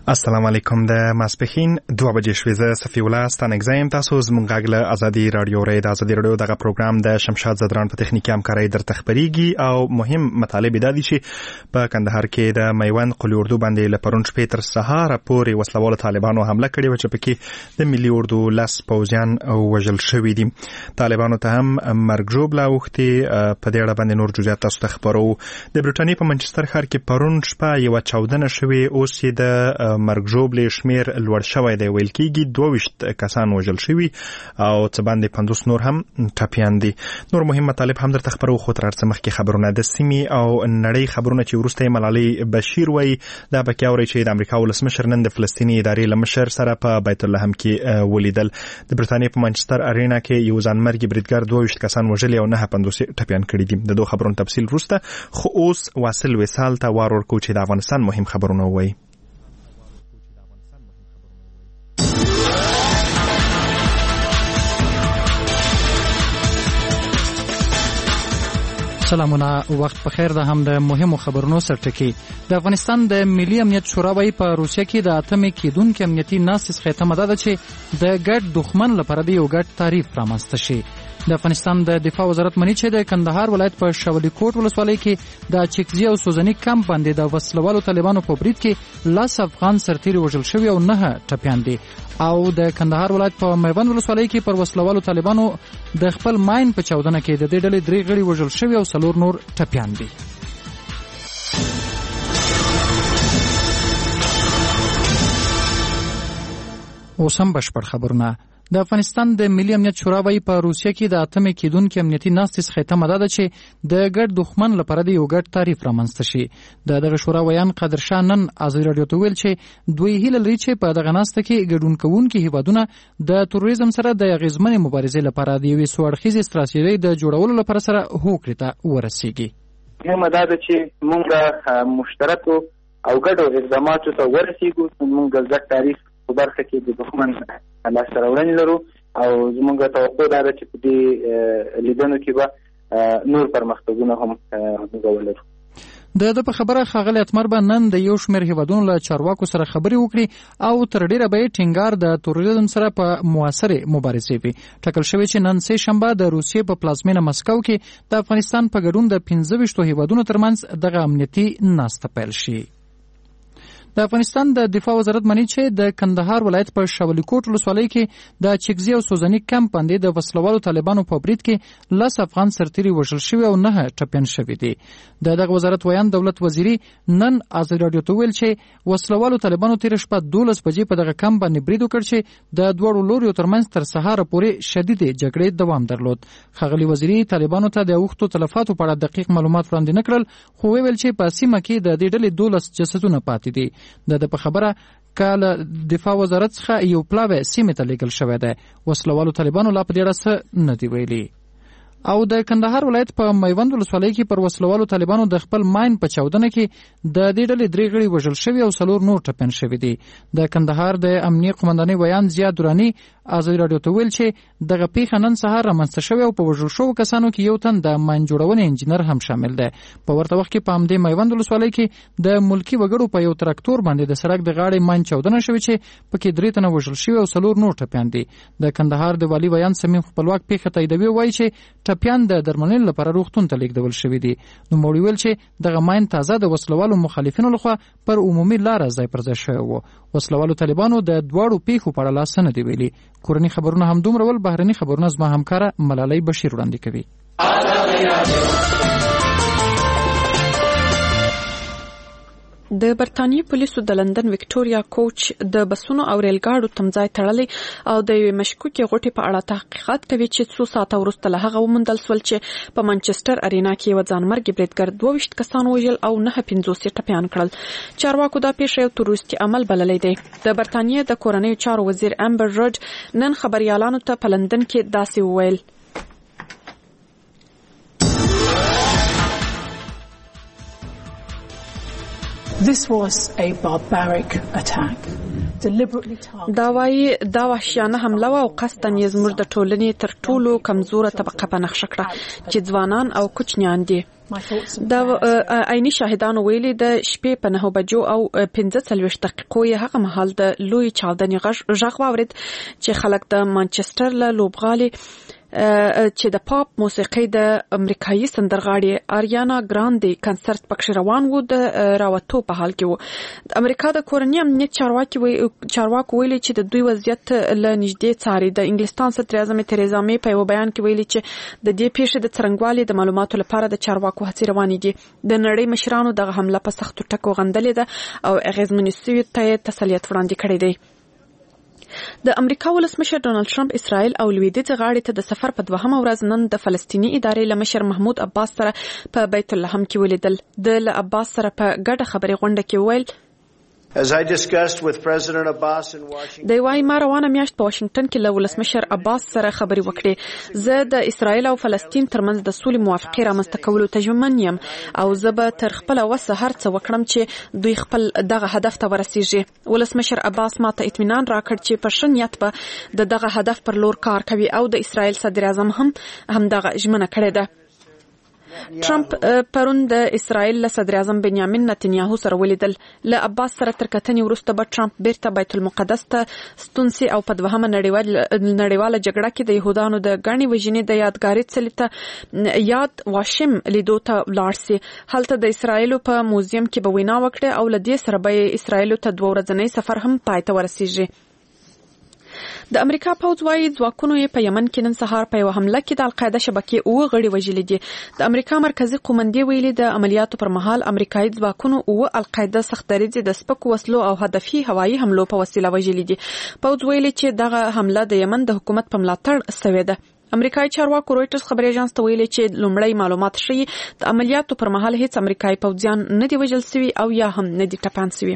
السلام علیکم د ماسپخین 2 بجې شوې زه صفی الله ستانګزایم تاسو زموږ غږ له ازادي رادیو ری د ازادي رادیو دغه پروګرام د شمشاد زدران په تخنیکی همکاري درته خبريږي او مهم مطالب د دي چې په کندهار کې د میوند قلی اردو باندې لپرون شپې تر سهار پورې وسلوال طالبانو حمله کړې و چې پکې د ملي اردو لاس پوځیان وژل شوې دي. طالبانو ته هم مرګ جوړ لاوختي په دې اړه باندې نور جزئیات تاسو ته خبرو. د برټانیې په منچستر ښار کې پرون شپه یو 14 شوې اوس چې د مرګ جوړ شمیر لوړ شوی دی ویل کېږي 22 کسان وژل شوي او څه باندې 50 نور هم ټپیان دي. نور مهم مطالب هم درته خبرو خو تر څه مخکې خبرونه د سیمې او نړۍ خبرونه چې ورسته ملالي بشیر وای دا پکې اوري چې د امریکا ولسمشر نن د فلسطینی ادارې لمشر سره په بیت اللحم کې ولیدل. د برټانیې په منچستر ارینا کې یو ځانمرګي بریدګر 22 کسان وژل او 950 ټپیان کړي دي. د دوه خبرونو تفصیل ورسته خو اوس واصل وصال ته وار ورکو چې د افغانستان مهم خبرونه وای. سلامونه وخت په خیر. د هم د مهمو خبرونو سرټکی د افغانستان د ملي امنیت شورا وايي په روسیه کې د اتمې کېدونکو امنیتي ناستې څخه تمه ده چې د ګډ دښمن لپاره د یو ګډ تعریف رامنځته شي. د افغانستان د دفاع وزارت مني چې د کندهار ولایت په شولي کوټ ولسوالۍ کې د چکزي او سوزنی کمپ باندې د وسلوالو طالبانو په برید کې 10 افغان سرتیري وژل شوي او 9 ټپیان دي. او د کندهار ولایت په میوند ولسوالۍ کې پر وسلوالو طالبانو د خپل ماين په چاودنه کې د دې ډلې 3 غړي وژل شوي او 4 نور ټپیان دي. اوس هم بشپړ خبرونه. د افغانستان د ملي امنیت شورا وايي په روسیه کې د اتمې کېدونکو امنیتي ناستې څخه تمه ده چې د ګډ دښمن لپاره د یو ګډ تعریف رامنځته شي. دغه شورا ویان قادرشاه نن ازادي رادیو ته ویل چې دوی هیله لري چې په دغه ناسته کې ګډون کوونکي هیوادونه د تروریزم سره د اغیزمنې مبارزې لپاره د یوې څوړخیزې ستراتیژۍ د جوړولو لپاره سره هوکړې ته ورسیږي. مهمه ده چې موږ مشترکو او ګډو اقداماتو ته ورسیږو. موږ ګډ تعریف په برخه کې د دښمن لاسته راوړنې لرو او زموږ توقع ده چې په دې لیدنو کې به نور پرمختګونه هم موږ ولرو. د په خبره ښاغلی اتمر به نن د یو شمېر هیوادونو له چارواکو سره خبرې وکړي او تر ډیره به یې ټینګار د تروریزم سره په موثرې مبارزې وي. ټاکل شوی چې نن سه شنبه د روسیې په پلازمینه مسکو کې د افغانستان په ګډون د 15 هیوادونو ترمنځ دغه امنیتي ناسته پیل شي. د افغانستان د دفاع وزارت مني چې د کندهار ولایت په شولي کوټ ولسوالۍ کې د چکزي او سوزنی کمپ باندې د وسلوالو طالبانو په برید کې 10 افغان سرتیري وژل شوي او 9 ټپیان شوي دي. دغه وزارت ویان دولت وزیری نن ازادي رادیو ته ویل چې وسلوالو طالبانو تیر شپه 12 بجې په دغه کمپ باندې برید وکړ چې د دوړو لوريو ترمنځ تر سهار پورې شدید جګړې دوام درلود. خغلی وزیری طالبانو ته د وختو تلفاتو په اړه دقیق معلومات وړاندې نکړل خو ویل چې په سیمه کې د دې ډلې 12 جسدونه پاتې دي. د په خبره کله دفاع وزارت څخه یو پلاوی سیمه ته لیږل شوی دی. وسلوالو طالبانو لا په دې اړه څه نه دی ویلي. او د کندهار ولایت په میوند ولسوالۍ کې پر وسلوالو طالبانو د خپل ماين په چاودنه کې د دې ډلې 3 غړي وژل شوي او 4 نور ټپیان شوي دي. د کندهار د امنیه قومندانۍ ویان زیاد درانی ازادي رادیو ته ویل چې دغه پیښه نن سهار رامنځته شوې او په وژل شوو کسانو کې یو تن د ماين جوړونې انجینر هم شامل دی. په ورته وخت کې په همدې میوند ولسوالۍ کې د ملکی وګړو په یو تراکتور باندې د سړک د غاړې ماين چاودنه شوې چې پکې 3 تنه وژل شوي او 4 نور ټپیان دي. د کندهار د والی ویان سمیم خپلواک پیښه تاییدوي وایي چې ټپیان د درملنې لپاره روغتون ته لیږدول شوي دي. نو موړي ویل چې دغه ماين تازه د وسلوالو مخالفینو لخوا پر عمومي لار ځای پر ځای شوی و. وسلوالو طالبانو د دواړو پیښو په اړه لاس نه دی ویلي. کورني خبرونه هم دومره ول. بهرني خبرونه زما همکاره ملالۍ بشیر وړاندې کوي. د برتانیې پولیسو د لندن وکټوريا کوچ د بسونو او ریل ګاډو تمځای تړلې او د یوې مشکوکې غوټې په اړه تحقیقات کوي چې 2 ساعته وروسته له هغه وموندل شول چې په منچستر ارینا کې یو ځانمرګي بریدګر 22 کسان وژل او 950 ټپیان کړل. چارواکو دا پیښه یو تروریستي عمل بللی دی. د برتانیې د کورنیو چارو وزیر امبر رډ نن خبريالانو ته په لندن کې داسې وویل. This was a barbaric attack دا وايي دا وحشیانه حمله او قصدا یې زموږ د ټولنې تر ټولو کمزوره طبقه په نښه کړه چې ځوانان او کوچنیان دي. دا عیني شاهدانو ویلي د شپې په 9 بجو او 45 دقیقو یې هغه مهال د لوی چاودنې غږ واورید چې خلک د مانچستر له لوبغالي چې د پاپ موسیقي د امریکایي سندرغاړي آریانا ګراندي کنسرت پکښ روان وو د راوتو په حال کې وو. د امریکا د کورنۍ امنیت چارواکو ویلي چې د دوی وضعیت له نږدې څاري. د انګلستان صدر اعظم تریزا مې په یو بیان کې ویلي چې د دې پیښې د څرنګوالي د معلوماتو لپاره د چارواکو هڅې روانې دي. د نړۍ مشرانو دغه حمله په سختو ټکو غندلې ده او اغیزمنې سوي ته تسلیت وړاندې کړی دی. د امریکا ولسمشر ډونالد ټرمپ اسرائیل او لویدیځ غاړې ته د سفر په 2مه ورځ نن د فلسطینی ادارې له مشر محمود عباس سره په بیت اللحم کې ولیدل. د عباس سره په ګډه خبري غونډه کې ویل As I discussed with President Abbas in Washington, د وايي ما روانه میاشت په واشنگټن کې له ولسمشر عباس سره خبري وکړې. زه د اسرائیل او فلسطین ترمنځ د سولې موافقه رامنځته کولو ته ژمن یم او زه به تر خپل وسه هر څه وکړم چې دوی خپل دغه هدف ته ورسیږي. ولسمشر عباس ماته اطمینان راکړ چې په ښه نیت به دغه هدف پر لور کار کوي او د اسرائیل صدر اعظم هم دغه ژمنه کړې ده. ټرمپ پرون د اسرائیل له صدر اعظم بنیامین نتنیاهو سره ولیدل. له عباس سره تر کتنې وروسته به ټرمپ بیرته بیت المقدس ته ستون سي او په 2مه نړیواله جګړه کې د يهودانو د غني وژنې د یادګاري څلي ته یاد واشم لیدو ته لاړ سي. هلته د اسرائیل په موزیم کې به وینا وکړي او له دې سره به اسرائیل ته 2 ورځنی سفر هم پای ته ورسیږي. د امریکا پوځ وايي ځواکونو یې په یمن کې نن سهار په یو حمله کې د القاعده شبکې 9 غړي وژلي دي. د امریکا مرکزی قومندې ویلي د عملیاتو پر مهال امریکایي ځواکونو 9 القاعده سختدریځي د سپکو وسلو او هدفي هوایي حملو په وسیله وژلي دي. پوځ ویلي چې دغه حمله د یمن د حکومت په ملاتړ شوې ده. امریکایي چارواکو رويټرز خبري اژانس ته ویلي چې لومړی معلومات ښيي د عملیاتو پر مهال هیڅ امریکایي پوځیان نه دي وژل شوي او یا هم نه دي ټپیان شوي.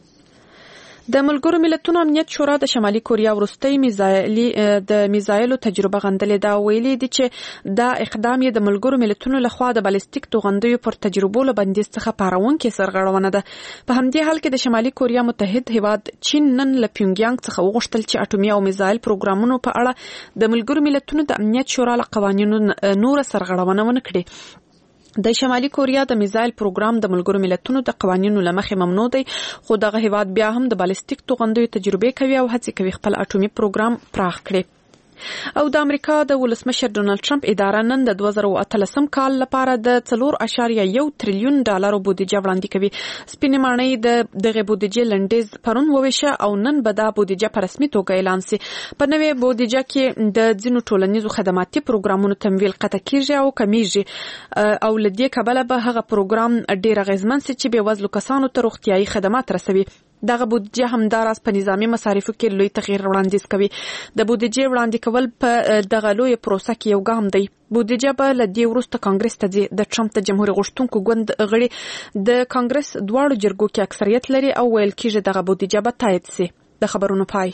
د ملګرو ملتونو امنیت شورا د شمالي کوریا وروستۍ میزایلو تجربه غندلې ده. ویلي دي چې دا اقدام یې د ملګرو ملتونو لخوا د بالستیک توغندیو پر تجربو له بندیز څخه پارونکې سرغړونه ده. په همدې حال کې د شمالي کوریا متحد هیواد چین نن له پیونګیانګ څخه وغوښتل چې اټومي او میزایل پروګرامونو په اړه د ملګرو ملتونو د امنیت شورا له قوانینو نور سرغړونه ونه کړي. د شمالي کوریا د میزایل پروګرام د ملګرو ملتونو د قوانینو لمخې ممنوع دی، خو دغه هیواد بیا هم د بالستیک توغندیو تجربه کوي او هڅه کوي خپل اټومي پروګرام پراخ کړي. او د امریکا د ولسمشر ډونالد ټرمپ اداره نن د 2018 کال لپاره د 4.1 تریلیون ډالرو بودیجه وړاندې کوي. سپینې ماڼۍ د دغه بودیجې لنډیز پرون وویشه او نن به دا بودیجه په رسمي توګه اعلان شي. په نوې بودیجه کې د ځینو ټولنیزو خدماتي پروګرامونو تمویل قطع کیږي او کمیږي او لدې کبله به هغه پروګرام ډیر اغیزمن شي چې به وزلو کسانو ته روغتيایي خدمات رسوي. دغه بودیجه همداراز په نظامی مصارفو کې لوی تغییر وړاندیز کوي. د بودیجې وړاندې کول په دغه لوی پروسه کې یو ګام دی. بودیجه به له دې وروسته کانګرس ته ځي. د ټرمپ د جمهوریت غوښتونکو ګوند غړي د کانګرس دواړو جرګو کې اکثریت لري او ویل کېږي دغه بودیجه به تایید شي. د خبرونو پای.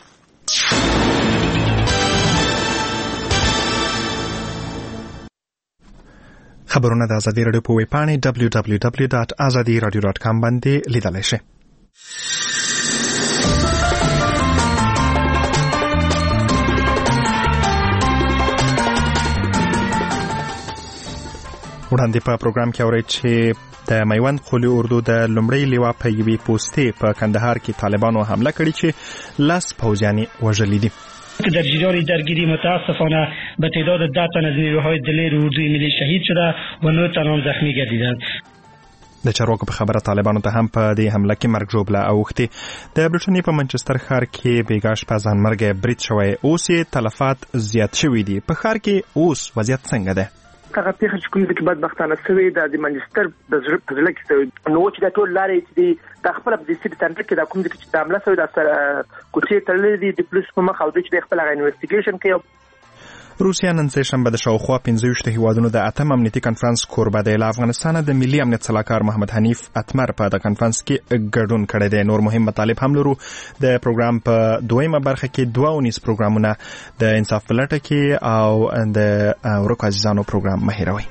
خبرونه د ازادي رادیو په ویب پاڼې www.azadiradio.com باندې لیدلای شئ. وړاندې په پروګرام کې اورئ چې د میوند قولي اردو د لومړۍ لیوا په یوې پوستې په کندهار کې طالبانو حمله کړې چې 10 پوځیان وژلي دي. در جریان درگیری متاسفانه به تعداد 10 تن از نیروهای دلیر اردوی ملی شهید شده و 9 تن هم زخمی گردیدند. د چارواکو په خبره طالبانو ته هم په دې حمله کې مرګ ژوبله اوښتې. د برټانیې په منچستر ښار کې بیګا شپه ځانمرګی برید شوی، اوس یې تلفات زیات شوي دي. په ښار کې اوس وضعیت څنګه ده؟ هغه پیښه چې کوم د بدبختانه شوی د منچستر د ځړ کې شوی نو چې د ټول لارې چې د خپل د سیټ تندر کې د کوم چې د عمله شوی د کوڅې تړلې دي د پولیس په مخ او د خپل انویسټیګیشن کوي. روسیا نن سه شنبه د شاوخوا 15 هیوادونو د اتم امنیتي کنفرانس کوربه دی. له افغانستان د ملي امنیت صلاحکار محمد حنیف اتمر په د کنفرانس کې ګډون کړی دی. نور مهم مطالب هم لرو. د پروګرام په دویمه برخه کې 2 پروګرامونه د انصاف پلټه کې او د ورکو عزیزانو پروګرام مهیروي.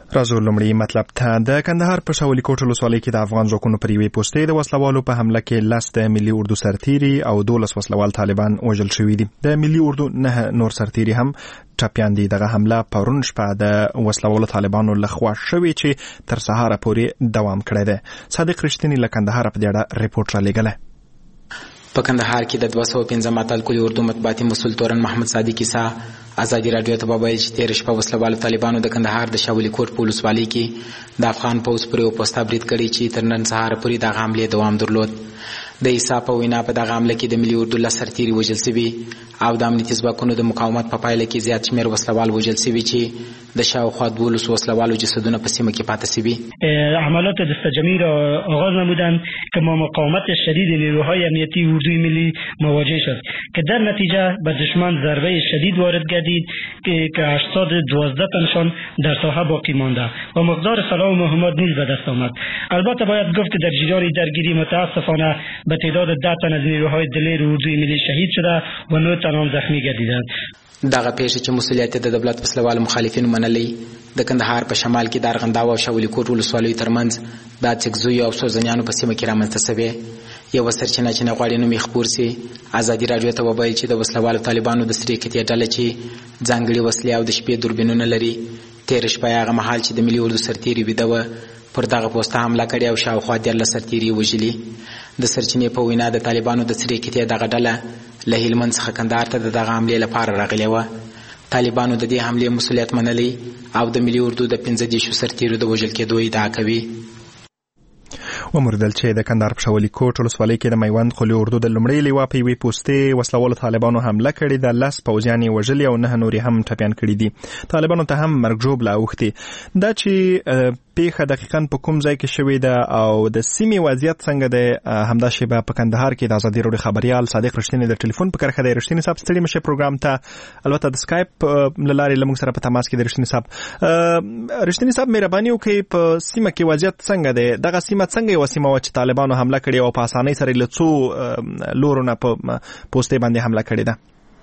راځو لومړی مطلب ته. د کندهار په شاولي کوټ ولسوالۍ کې د افغان ځواکونو پر یوې پوستې د وسلوالو په حمله کې 10 د ملي اردو سرتیري او 12 وسلوال طالبان وژل شوي دي. د ملي اردو 9 نور سرتیري هم ټپیان دي. دغه حمله پرون شپه د وسلوالو طالبانو لخوا شوې چې تر سهار پورې دوام کړی دی. صادق رښتینی له کندهار په دې اړه ریپورت را لېږلی. په کندهار کې د 215 اتل کلی اردو مطبوعاتي مسؤل تورن محمد صادق عیسی ازادي رادیو ته وویل چې تیر شپه وسلوالو طالبانو د کندهار د شاولي کوټ په ولسوالۍ کې د افغان پوځ پر یو پوسټ برید کړی چې تر نن سهار پورې د حمله دوام درلود. د عیسی په وینا په دغه حمله کې د ملي اردو 10 سرتیري وژل شوي او د امنیتي ځواکونو د مقاومت په پایله کې زیات شمېر وسلوال وژل شوي چې د شاوخوا 12 وسلوالو جسدونه په سیمه کې پاتې شوي. عملات دستجمعی را آغاز نمودند که با مقاومت شدید نیروهای امنیتی اردوی ملی مواجه شد که در نتیجه به دشمن ضربه شدید وارد گردید که 812 تنشان در ساحه باقی مانده و مقدار سلاح و مهمات نیز به دست آمد. البته باید گفت در جریان درگیری متاسفانه به تعداد 10 تن از نیروهای دلیر اردوی ملی شهید شده و 9 تن هم زخمی گردیدند. دغه پیښه چې مسؤلیت د دولت وسلوال مخالفین منلي د کندهار په شمال کې د ارغنداو او شاولي کوټ ولسوالیو ترمنځ د چکزوی او سوزنیانو په سیمه کې رامنځته شوې. یو سرچینه چې نه غواړي نوم یې خپور سي ازادي رادیو ته وویل چې د وسلوالو طالبانو د سری کتې ډله چې ځانګړي وسلې او د شپې دوربینونه لري تیر شپه هغه مهال چې د ملي اردو سرتیري ویده و پر دغه پوسټه حمله کړې او شاوخوا 13 سرتیري وژلي. د سرچینې په وینا د طالبانو د سری کتې دغه ډله له هلمند څخه کندهار ته دغه حملې لپاره راغلې وه. طالبانو د دې حملې مسؤلیت منلی او د ملي اردو د 15 سرتیرو د وژل کېدو ادعا کوي. ومردل چې د کندهار په شاولي کوټ ولسوالۍ کې د میوند قلي اردو د لومړۍ لیوا په یوې پوستې وسلوالو طالبانو حمله کړې ده. 10 پوځیان یې وژلي او 9 نور هم ټپیان کړي دي. طالبانو ته هم مرګ ژوبله اوښتې. دا چې پیښه دقیقاً په کوم ځای کې شوې ده او د سیمې وضعیت څنګه ده همدا شیبه په کندهار کې د ازادي راډیو خبريال صادق رښتینی د ټلیفون په کرښه دی. رښتینی صاحب ستړي مشه پروګرام ته البته د سکایپ لارې لمږ سره په تماس کې د رښتینی صاحب. رښتینی صاحب مهرباني وکړئ په سیمه کې وضعیت څنګه ده؟ دغه سیمه څنګه یو سیمه و چې طالبانو حمله کړې او په اسانۍ سره له څو لورونه په پوسټې باندې حمله کړې ده؟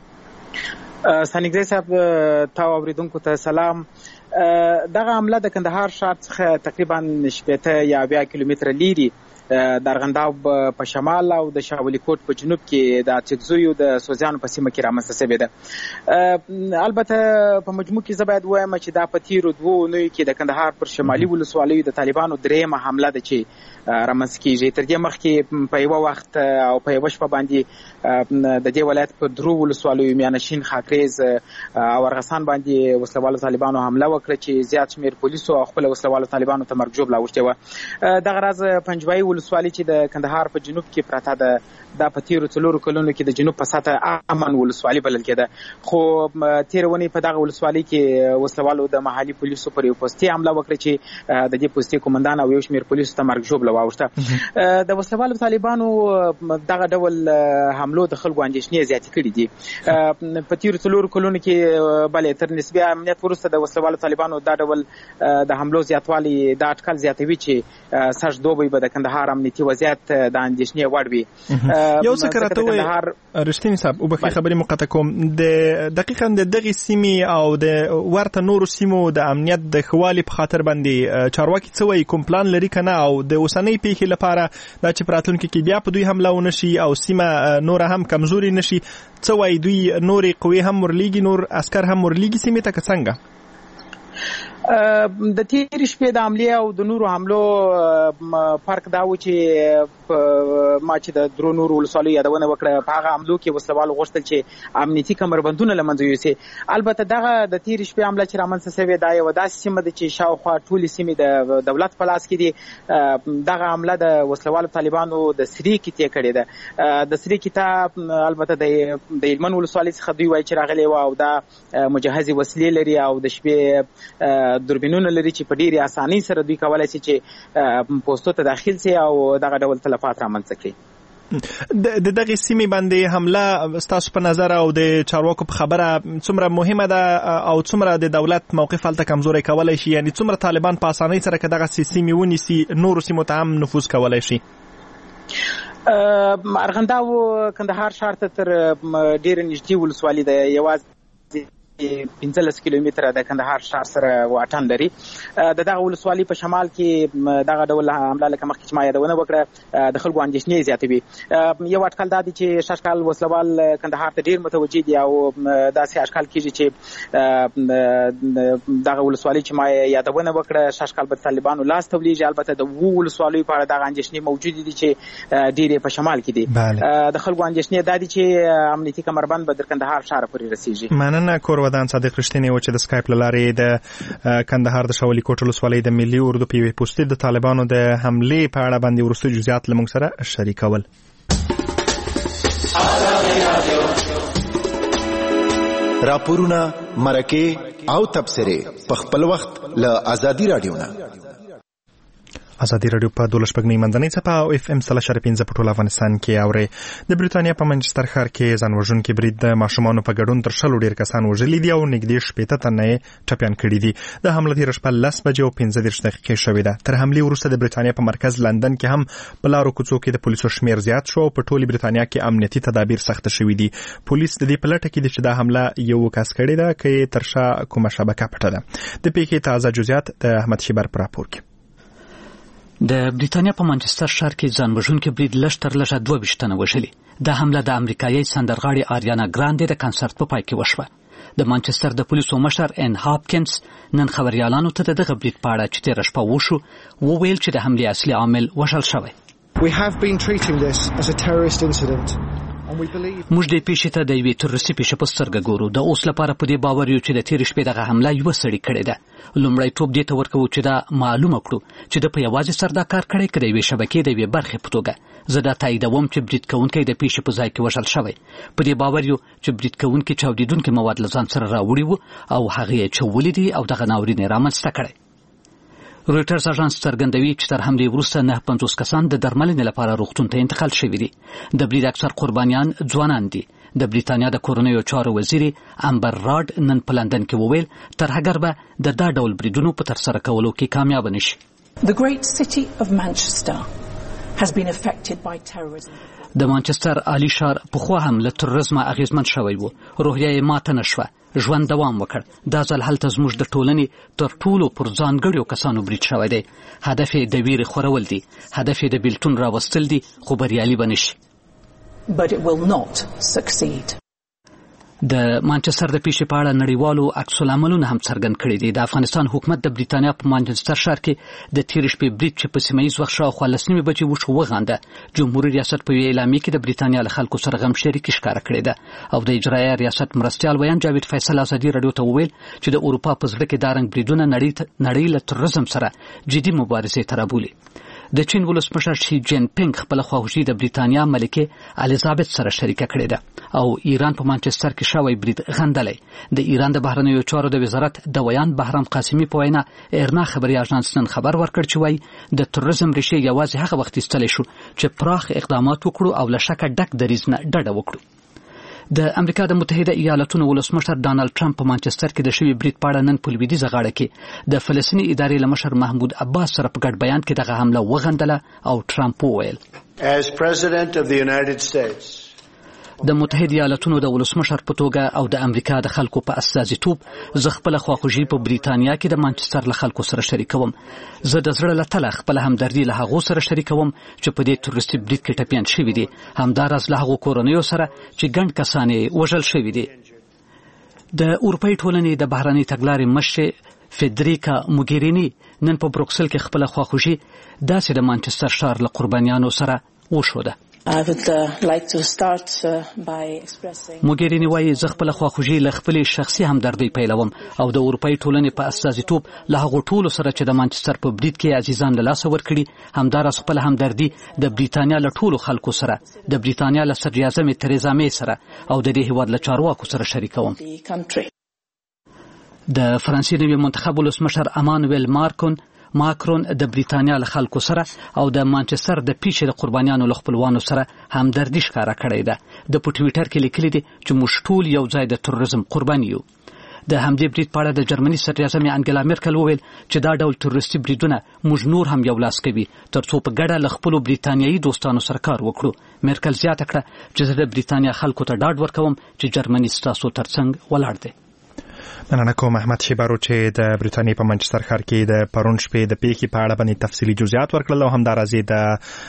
سانګزی صاحب تاسو اوریدونکو ته سلام. دغه حمله د کندهار ښار څخه تقریبا 80 یا 20 کیلومتره لیري د ارغنداو په شمال او د شاولي کوټ په جنوب کې د چکزویو د سوزیانو په سیمه کې رامنځته شوې ده. البته په مجموع کې زه باید ووایم چې دا په تیرو 2 اونیو کې د کندهار پر شمالي ولسوالیو د طالبانو درېیمه حمله ده چې رامنځته کېږي. تر دې مخکې په یوه وخت او په یوه شپه باندې د دې ولایت په 3 ولسوالیو میانشین، خاکریز او ارغسان باندې وسلوالو طالبانو حمله وکړه چې زیات شمېر پولیسو او خپل وسلوالو طالبانو ته مرګ ژوبله اوښتې وه. دغه راز پنجوایي ولسوالي چې د کندهار په جنوب کې پراته ده دا په تیرو 4 کلونو کې د جنوب په سطح امن ولسوالي بلل کېده. خو تیر ونی په دغه ولسوالي کې وسلوالو د محلي پولیسو پر یو پوسټي حمله وکړه چې د دې پوسټي قومندان او یو شمېر پولیسو ته مرګ ژوبله واوښته. د وسلوالو طالبانو دغه ډول حملو د خلکو اندېښنې زیاتې کړې دي. په تیرو 4 کلونو کې بلې تر نسبي امنیت وروسته د وسلوالو طالبانو دا ډول د حملو زیاتوالی دا اټکل زیاتوي چې سږ دوبی به د کندهار امنیتي وضعیت د اندېښنې وړ وي. یو څه کراته وي رښتینی صاحب او بخې خبرې مقاطع کوم د دقیقاً د دغه سیمې او د ورته نورو سیمو د امنیت د خوالي په خاطر باندې چارواکي څه وایي؟ کوم پلان لري کنه او د اوسنۍ پیښې لپاره دا چې پراتلونکو کې بیا په دوی حمله ونشي او سیمه نور هم کمزوري نشي څه وایي؟ دوی نورې قوی هم ورلېږي، نور عسكر هم ورلېږي سیمې ته که څنګه؟ د تیر شپې د حملې او د نورو حملو فرق دا و چې ما چې د درو نورو ولسوالیو یادونه وکړه په هغه حملو کې وسلوالو غوښتل چې امنیتي کمربندونه له منځه یوسي. البته دغه د تیر شپې حمله چې رامنځته شوې دا یوه داسې سیمه ده چې شاوخوا ټولې سیمې د دولت په لاس کې دي. دغه حمله د وسلوالو طالبانو د سری کتې کړې ده. د سری کتې البته د هلمند ولسوالۍ څخه دوی وایي چې راغلې وه او دا مجهزې وسلې لري او د شپې دوربینونه لري چې په ډېرې اسانۍ سره دوی کولی شي چې پوستو ته داخل سي او دغه ډول تلفات رامنځته کړي. د دغه سیمې باندې حمله ستاسو په نظر او د چارواکو په خبره څومره مهمه ده او څومره د دولت موقف هلته کمزوری کولی شي؟ یعنی څومره طالبان په اسانۍ سره که دغه سیمې ونیسي نورو سیمو ته هم نفوذ کولی شي؟ ارغنداو کندهار ښار ته تر ډېره نږدې ولسوالي ده. یوازې 15 کیلومتره د کندهار ښار سره واټن لري. د دغه ولسوالۍ په شمال کې دغه ډول حمله لکه مخکې چې ما یادونه وکړه د خلکو اندېښنې زیاتوي. یو اټکل دا دی چې شاشکال وسلوال کندهار ته ډېر متوجه دي او داسې اټکل کېږي چې دغه ولسوالۍ چې ما یادونه وکړه شاشکال به طالبانو لاس ته ولېږي. البته د ولسوالیو په اړه دغه اندېښنې موجودې دي چې ډېرې په شمال کې دي. د خلکو اندېښنې دا دي چې امنیتي کمربند به در کندهار ښار پورې رسیږي. مننه کورودان صادق رښتینی و چې د سکایپ له لارې د کندهار د شاولي کوټ ولسوالۍ د ملي اردو په یوې پوسټې د طالبانو د حملې په اړه باندې وروستي جزئیات له موږ سره شریکول. راپورونه، مرکې او تبصرې په خپل وخت له ازادي رادیو نه. ازادي رادیو په 12 منځنۍ څپه او اف ام 3.15 په ټول افغانستان کې اوري. د بریتانیا په منچستر ښار کې ځانوژونکي برید د ماشومانو په ګډون تر 100 ډیر کسان وژلي دي او نږدې 80 تنه ټپيان کړي دي. د حمله تیر شپه 10 بجې او 15 دقیقې شوې ده. تر حملې وروسته د بریتانیا په مرکز لندن کې هم په لارو کوڅو کې د پولیسو شمیر زیات شو او په ټول بریتانیا کې امنیتي تدابیر سخت شوي دي. پولیس د دې په لټه کې دي چې دا حمله یو کس کړی ده کې ترشا کومه شبکه پټه ده. د پیښې تازه جزئیات د احمد شیبر پر راپور کې. د بریتانیا په منچستر ښار کې ځانوژونکي برید لږ تر لږه 22 تنه وژلي. دا حمله د امریکایي سندرغاړي آریانا ګراندې د کنسرت په پای کې وشوه. د منچستر د پولیسو مشر ان هاپکینز نن خبريالانو ته دغه برید په اړه چې تیر شپه وشو وویل چې د حملې اصلي عامل وژل شوی. We have been treating this as a terrorist incident. موږ د پیښې ته د یوې تروریستي پیښې په سترګه ګورو. د اوس لپاره په دې باور یو چې د تیر شپې دغه حمله یو سړی کړی ده. لومړی ټوب دې ته ورکوو چې دا معلومه کړو چې د په یوازې سر دا کار کړی کړی وي شبکې د یوې برخې په توګه. زه دا تاییدوم چې برید کوونکی د پیښې په ځای کې وژل شوی. په دې باور یو چې برید کوونکی چاودیدونکي مواد له ځان سره راوړي وو او هغه یې چولې دي او دغه ناورین یې رامنځته کړی. رویټرز اژانس څرګندوي چې تر حملې وروسته 950 کسان د درملنې لپاره روغتون ته انتقال شوي دي. د برید اکثر قربانیان ځوانان دي. د بریتانیا د کورنیو چارو وزیر امبر راد نن په لندن کې وویل ترهګر به د دا ډول بریدونو په ترسره کولو کې کامیاب نشي. The great city of Manchester has been affected by terrorism. د مانچستر عالی ښار پخوا هم له تروریزم اغیزمن شوی و. روحیه یې ماته نشوه. ژوند دوام وکړ. دا ځل هلته زموږ د ټولنې تر ټولو پر ځانګړو کسانو برید شوی دی. هدف یې د ویرې خورول دي. هدف یې د بیلتون راوستل دي خو بریالي به نشي. But it will not succeed. د مانچستر د پیښې په اړه نړیوالو عکس العملونه هم څرګند کړي دي. د افغانستان حکومت د بریتانیا په مانچستر ښار کې د تیر شپې برید چې په سیمه ییز وخت شاوخوا 10 بجې وشو وغانده. جمهوریت ریاست په اعلامیه کې د بریتانیا له خلکو سره غم شریکي ښکاره کړې ده او د اجرایه ریاست مرستیال ویان جاوید فیصل ازادي رادیو ته وویل چې د اروپا په زړه کې دارنګ بریدونه نړۍ له تروریزم سره جدي مبارزې ته رابولي. د چین ولسمشر شي جین پینګ خپل خواهشي د بریتانیا ملکه الیزابت سره شریکه کړې ده او ایران په مانچستر کې شوی برید غندلی. د ایران د بهرنیو چارو د وزارت د ویان بهرام قاسمی په وینا ایرنا خبري اژانس نن خبر ورکړ چې وایي د تروریزم ریښې یوازې هغه وخت ایستلی شو چې پراخ اقدامات وکړو او له شکه ډک دریځ نه ډډه وکړو. د امریکا د متحده ایالاتونو ولسمشر ډانلډ ټرمپ په مانچستر کې د شوی برید په اړه نن په لویدیځه غاړه کې د فلسطیني ادارې له مشر محمود عباس سره په ګډ بیان کې دغه حمله وغندله او ټرمپ وویل As President of the United States د متحده ایالاتونو د ولسمشر په توګه او د امریکا د خلکو په استازیتوب زه خپل خواخوږي په بریتانیا کې د مانچستر له خلکو سره شریکوم. زه د زړه له تله خپل همدردي له هغو سره شریکوم چې په دې تروریستي برید کې ټپیان شوي دي. همداراز له هغو کورنیو سره چې ګڼ کسان یې وژل شوي دي. د اروپایي ټولنې د بهرنۍ تګلارې مشر فدریکا موګرینی نن په بروکسل کې خپل خواخوږي داسې د مانچستر ښار له قربانیانو سره وښوده. I would like to start by expressing موګرینی وايي زه خپل خواخوږي له خپل شخصي همدردي پیلوم او د اروپایي ټولنې په استازیتوب له هغو ټولو سره چې د مانچستر په برید کې عزیزان له لاسه ورکړي. همداراز خپل همدردي د بریتانیا له ټولو خلکو سره د بریتانیا له صدر اعظم تریزا می سره او د دې هیواد له چارواکو سره شریکوم. د فرانسې نوي منتخب ولسمشر امانویل ماکرون د بریتانیا له خلکو سره او د مانچستر د پیښې د قربانیانو له خپلوانو سره همدردي ښکاره کړې ده. د په ټویټر کې لیکلي دي چې موږ ټول یو ځای د تروریزم قربان یو. د همدې برید په اړه د جرمني صدر اعظم انګلا مرکل وویل چې دا ډول تروریستي بریدونه موږ نور هم یو لاس کوي ترڅو په ګډه له خپلو بریتانیایي دوستانو سره کار وکړو. مرکل زیاته کړه چې زه د بریتانیا خلکو ته ډاډ ورکوم چې جرمني ستاسو ترڅنګ ولاړ دی. مننه کوم احمد شیبارو چې د بریټانیې په منچستر ښار کې د پرون شپې د پیښې په اړه باندې تفصیلي جزئیات ورکړل او همدارازې د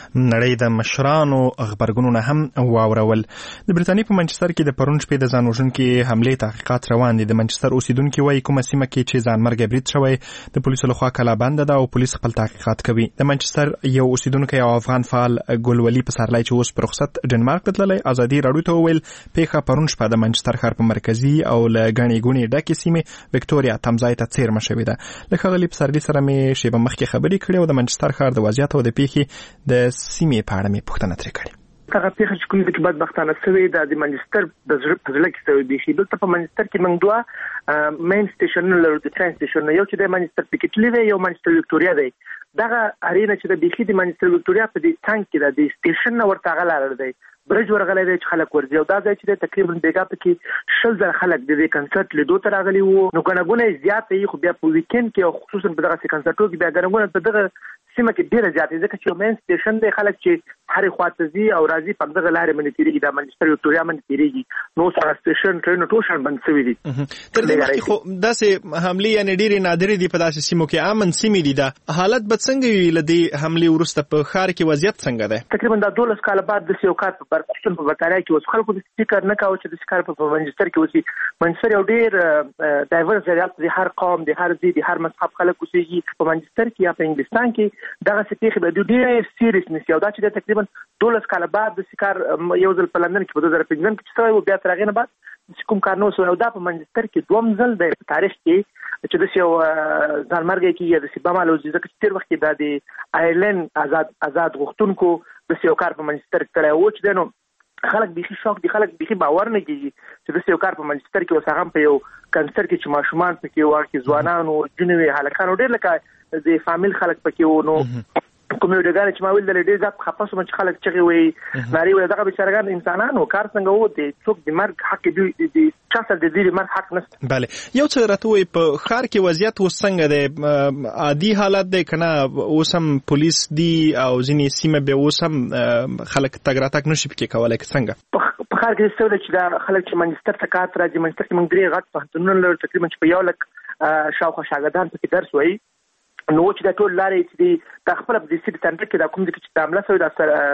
نړۍ د مشرانو خبرګونونه هم واورول. د بریټانیې په منچستر کې د پرون شپې د ځان وژونکي حملې تحقیقات روان دي. د منچستر اوسیدونکي وایي کومه سیمه کې چې ځانمرګي برید شوی د پولیسو لخوا کلابند ده او پولیس خپل تحقیقات کوي. د منچستر یو اوسیدونکی او افغان فعال ګلولي پسرلی چې اوس په رخصت ډنمارک ته تللی ازادي راډیو ته وویل پیښه پرون شپه د منچستر ښار په مرکزي او له ګڼې ګوڼې ډکې سیمې وکټوریا تمځای ته څیرمه شوې ده. له ښاغلي پسرلي سره مې شیبه مخکې خبرې کړې او د منچستر ښار د وضعیت او د پیښې د سیمې په اړه مې پوښتنه ترې کړې. هغه پیښه چې کوم کې بدبختانه شوې ده د منچستر د زړه کې شوې دي. دلته په منچستر کې موږ دوه مین سټیشن لرو، د ټرین سټیشن، یو چې د منچستر پیکټلی دی، یو منچستر وکټوریا دی. دغه ارینا چې د بیخي د منچستر وکټوریا په دې څنګ کې د سټیشن نور تاغه لار دی، برج ورغلی دی چې خلک ورځي او دا ځای چې تقریبا بیګا پکې 100,000 خلک د دې کنسرت لیدو ته راغلي وو. نو ګڼه زیات یې خو بیا په ویکند کې او خصوصا په دغه کنسرتو کې بیا ګڼه په دغه سیمه کې ډیره زیاتې ځکه چې مین سټیشن دی، خلک چې هر خواته ځي او راځي په دغه لارې باندې تیریږي. د منچستر وکټوریا باندې تیریږي، نو سره سټیشن ټرین ټوشن بند شوی دي. تر دې مخکې خو داسې حملې یعنی ډیره نادرې دي په داسې سیمو کې، امن سیمې دي. دا حالت به څنګه وي لدی حملې وروسته په ښار کې وضعیت څنګه ده؟ تقریبا د 12 کال بعد د یو کار په برخصتون په بریټانیا کې اوس خلکو د فکر نه کاوه چې د کار په منچستر کې وسی. منچستر یو ډیر ډایورس ځای دی، هر قوم، د هر ځای، د هر مذهب خلک اوسېږي. په منچستر کې یا په انګلستان کې دغه څه د ډیر سیریس نشي او دا چې تقریبا 12 کال بعد د کار یو ځل په لندن کې په 2015 کې شوی او بیا تر هغه نه بعد کوم کار نو سو دا په منچستر کې دوم ځل د تاریخ کې چې د یو ځانمرګي کې د سیبامالو ځکه چې تیر وخت کې د آیرلند آزاد غوښتونکو د یو کار په منچستر کې کړی و چې دنو خلک بيخي شوک دي، خلک بيخي باور نه کوي چې د یو کار په منچستر کې وسغم په یو کنسرت کې چې ماشومان پکې واکې ځوانان او جنوي هلکان ډېر لکه د فامیل خلک پکې و. نو کومېډګان چې ما ویل د ډېر ځات خپاسو چې خلک چغي وي ناري وي دغه بشرګان انسانانو کار څنګه وو دي څوک د مرګ حق دی چا سره د دې مرګ حق نشته. bale یو څه راته وي په ښار کې وضعیت وسنګ دی، عادي حالت دی کنه؟ اوسم پولیس دی او ځینې سیمه به اوسم خلک تګ راتګ نشي پکې کولای څنګه؟ په ښار کې څه چې دا خلک چې منچستر ته کار راځي، منچستر کې موږ درې غټ پوهنتونونه لرو تقریبا چې په یو لک شاوخوا شاګردان پکې درس وایي. نو چې دا ټول لارې چې د خپل د سیټ سنټر کې دا کوم چې د عمله سوی د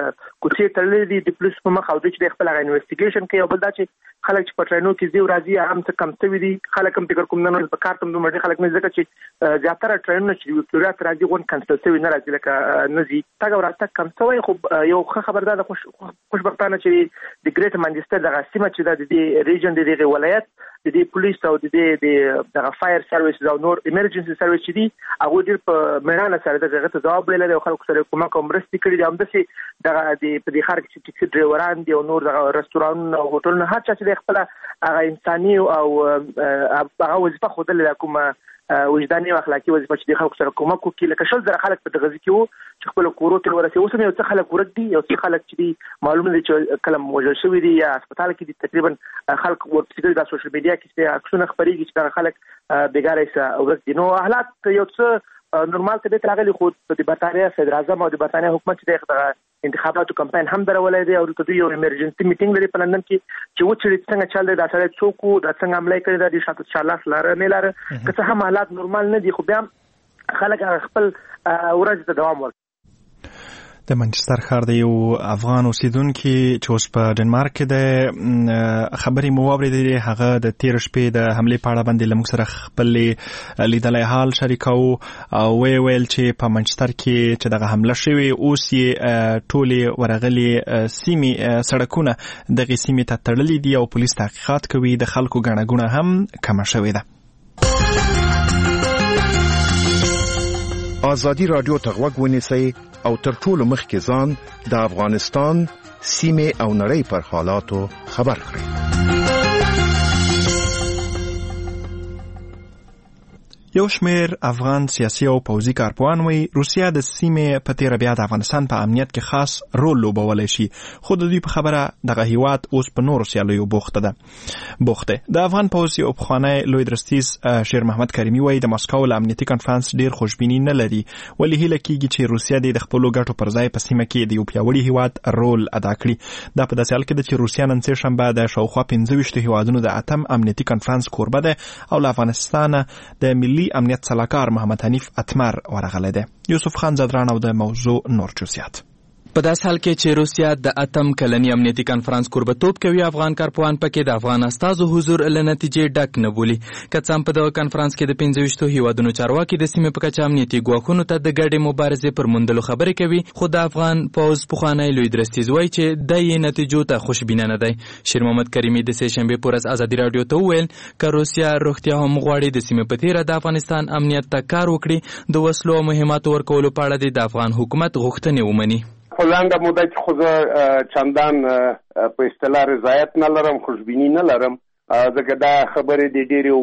کوڅې تړلې دي د پولیس په مخ او د خپل غو انویسټیګیشن کوي او بل دا چې خلک چې په ټرینو کې زیو راځي هم څه کم څه وي دي، خلک هم فکر کوم نه په کار تم دومره خلک نه ځکه چې زیاتره ټرینونه چې وکټوریا ته راځي غون کنسل شوی نه راځي لکه نزي تاګ ورته کم څه خو یو خبردار خوشبختانه چې د ګریټ منچستر د سیمه چې د دې ریجن د دې ولایت د دې پولیس او د دې د فایر سرویس او نور ایمرجنسي سرویس چې دي هغه ډېر په مېړانه سره دغه ته ځواب ویل او خلکو سره کومک او مرستې کړې دي. همداسې دغه د په دې ښار کې چې ټیکسي ډرایوران دي او نور دغه رستورانونه او هوټلونه هر چا چې خپل هغه انساني او هغه وظیفه خوده کومه وجداني او اخلاقی وظیفه چې د خلکو سره کومک وکړي. لکه شل زره خلک په دغه ځکه وو چې خپل کورو ته ورسي. اوس هم یو څه خلک ورګ دي او څه خلک چې معلومه دي چې کلم موجود شوی دي یا هسپتال کې دي. تقریبا خلک ورپسې د سوشل میډیا کې عکسونه خبريږي چې خلک بیګاره سه ورګ دي. نو حالات یو څه نورمال طبيعت راغلي خو د برتانیا صدر اعظم او د برتانیا حکومت چې د انتخاباتو کمپاین هم درولای دی او د یو ایمرجنسي میټینګ لري په لندن کې چې و چې څنګه چل دی دا سره څوک د څنګه عملي کړی د شاته چالاس لاره نه لاره که څه هم حالات نورمال نه دي خو بیا خلک خپل ورځ ته دوام ورکوي. د منچستر ښار د یو افغان اوسیدونکي چې اوس په ډنمارک کې د خبرې مو واورېدې، هغه د تیر شپې د حملې په اړه باندې له موږ سره خپل لیدلی حال شریکاو او ویل چې په منچستر کې چې دغه حمله شوې اوس یې ټولې ورغلې سیمې سړکونه دغې سیمې ته تړلي دي او پولیس تحقیقات کوي، د خلکو ګڼه ګوڼه هم کمه شوې ده. آزادی رادیو ته غوږ ونیسئ او تر ټولو مخکې ځان د افغانستان سیمې او نړۍ پر حالاتو خبر کړئ. یو شمیر افغان سیاسي او پوځي کارپوهان وایي روسیه د سیمې په تیره بیا د افغانستان په امنیت کې خاص رول لوبولی شي، خو د دوی په خبره دغه هیواد اوس په نورو سیالیو بوخته. د افغان پوځ یو پخوانی لوی درستیز شیر محمد کریمي وایي د مسکو له امنیتي کنفرانس ډیر خوشبیني نه لري، ولې هیله کیږي چې روسیه د خپلو ګټو پر ځای په سیمه کې د یو پیاوړي هیواد رول ادا کړي. دا په داسې حال کې ده چې روسیه نن سه شنبه د شاوخوا 25 هیوادونو د اتم امنیتي کنفرانس کوربه ده او له افغانستان د ملي امنیت سلاکار محمد حنیف اتمر ورغلی دی. یوسف خان زدران او د موضوع نور جزئیات. په داس حال کې چې روسیا د اتم کلنی امنیتي کنفرانس کوربتوب کوي، افغان کارپوهان پکې د افغان استازو حضور له نتیجې ډک نه بولي. که څه هم په دغه کنفرانس کې د 25 هیوادونو چارواکي د سیمې په کچه امنیتي ګواښونو ته د ګډې مبارزې پر موندلو خبرې کوي، خو د افغان پوځ پخوانی لوی درستیز وایي چې د یې نتیجو ته خوشبینه نه دی. شیر محمد کریمي د سه شنبې پر ورځ ازادي راډیو ته وویل که روسیا روغتیا هم غواړي د سیمې په تیره د افغانستان امنیت ته کار وکړي، د وسلو او مهماتو ورکولو په اړه د افغان حکومت غوښتنې ومني. په لنډه موده کې خو زه چندان په اصطلاح رضایت نه لرم، خوشبیني نه لرم، ځکه دا خبرې د ډېرې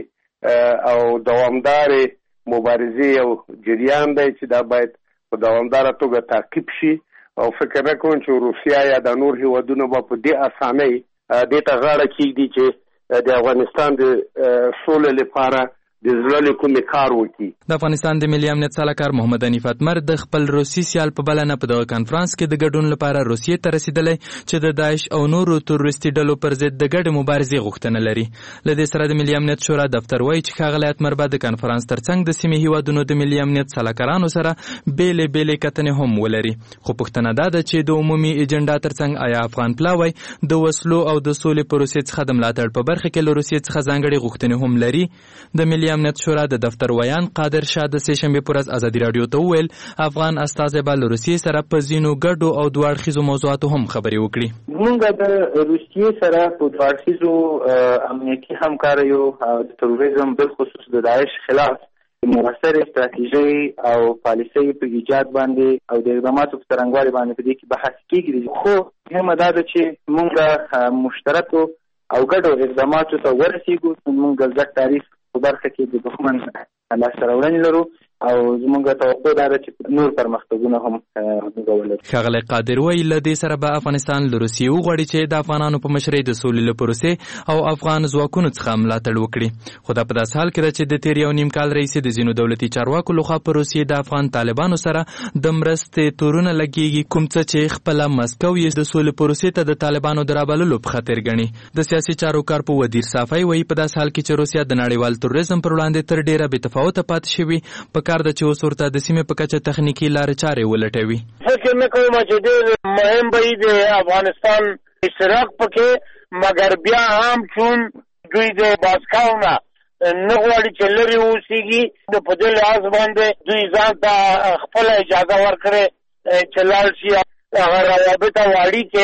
اوږدې او دوامدارې مبارزې او جریان دی چې دا باید په دوامداره توګه تعقیب شي، او فکر نه کوم چې روسیا یا د نور هیوادونو به په دې اسانۍ دې ته غاړه کېږدي چې د افغانستان د سولې لپاره د زړه کومې کار وکړي. د افغانستان د ملي امنیت سلاکار محمد حنیف اتمر د خپل روسي سیال په بلنه په دغه کنفرانس کې د ګډون لپاره روسیې ته رسیدلی چې د داعش او نورو تروریستي ډلو پر ضد د ګډې مبارزې غوښتنه لري. له دې سره د ملي امنیت شورا دفتر وایي چې ښاغلی اتمر به د کنفرانس ترڅنګ د سیمې هیوادونو د ملي امنیت سلاکارانو سره بېلې بېلې کتنې هم ولري. خو پوښتنه دا ده چې د عمومي ایجنډا ترڅنګ آیا افغان پلاوی د وسلو او د سولې پروسې څخه د ملاتړ په برخه کې له روسیې څخه ځانګړې غوښتنې هم لري. د ملي امنیت شورا د دفتر ویان قادر شاه د سه شنبې پر ورځ ازادي راډیو ته وویل افغان استازی به له روسیې سره په ځینو ګډو او دوه اړخیزو موضوعاتو هم خبرې وکړي. موږ د روسیې سره په دوه اړخیزو امنیتي همکاریو او د تروریزم بالخصوص د داعش خلاف مؤثر استراتیژي او پالیسۍ په ایجاد باندې او د اقداماتو په څرنګوالي باندې په دې کې بحث کېږي. خو مهمه دا ده چې موږ مشترکو او ګډو اقداماتو ته ورسېږو. موږ ګډ تعریف په برخه کې د دښمن لاسته راوړنې لرو او زموږ توقع دا ده چې نور پرمختګونه هم موږ ولرو. ښاغلی قادر وایي له دې سره به افغانستان له روسیې وغواړي چې د افغانانو په مشرۍ د سولې له پروسې او افغان ځواکونو څخه ملاتړ وکړي. خو دا په داسې حال کې ده چې د تېر یو نیم کال راهیسې د ځینو دولتي چارواکو لخوا په روسیې د افغان طالبانو سره د مرستې تورونه لګېږي، کوم څه چې خپله مسکو یې د سولې پروسې ته د طالبانو د رابللو په خاطر ګڼي. د سیاسي چارو کارپو ودیر صافی وایي په داسې حال کې چې روسیه د نړیوال تروریزم پر وړاندې تر ډېره بې تفاوته پاتې شوي، په کار ده چې اوس ورته د سیمې په کچه تخنیکي لارې چارې ولټوي. فکر نه کوم چې ډېر مهم به وي د افغانستان اشتراک پکې، مګر بیا هم چون دوی د ماسکو نه نه غواړي چې لرې اوسېږي، نو په دې لحاظ باندې دوی ځان ته خپله اجازه ورکړې چې لاړ شي. هغه روابط او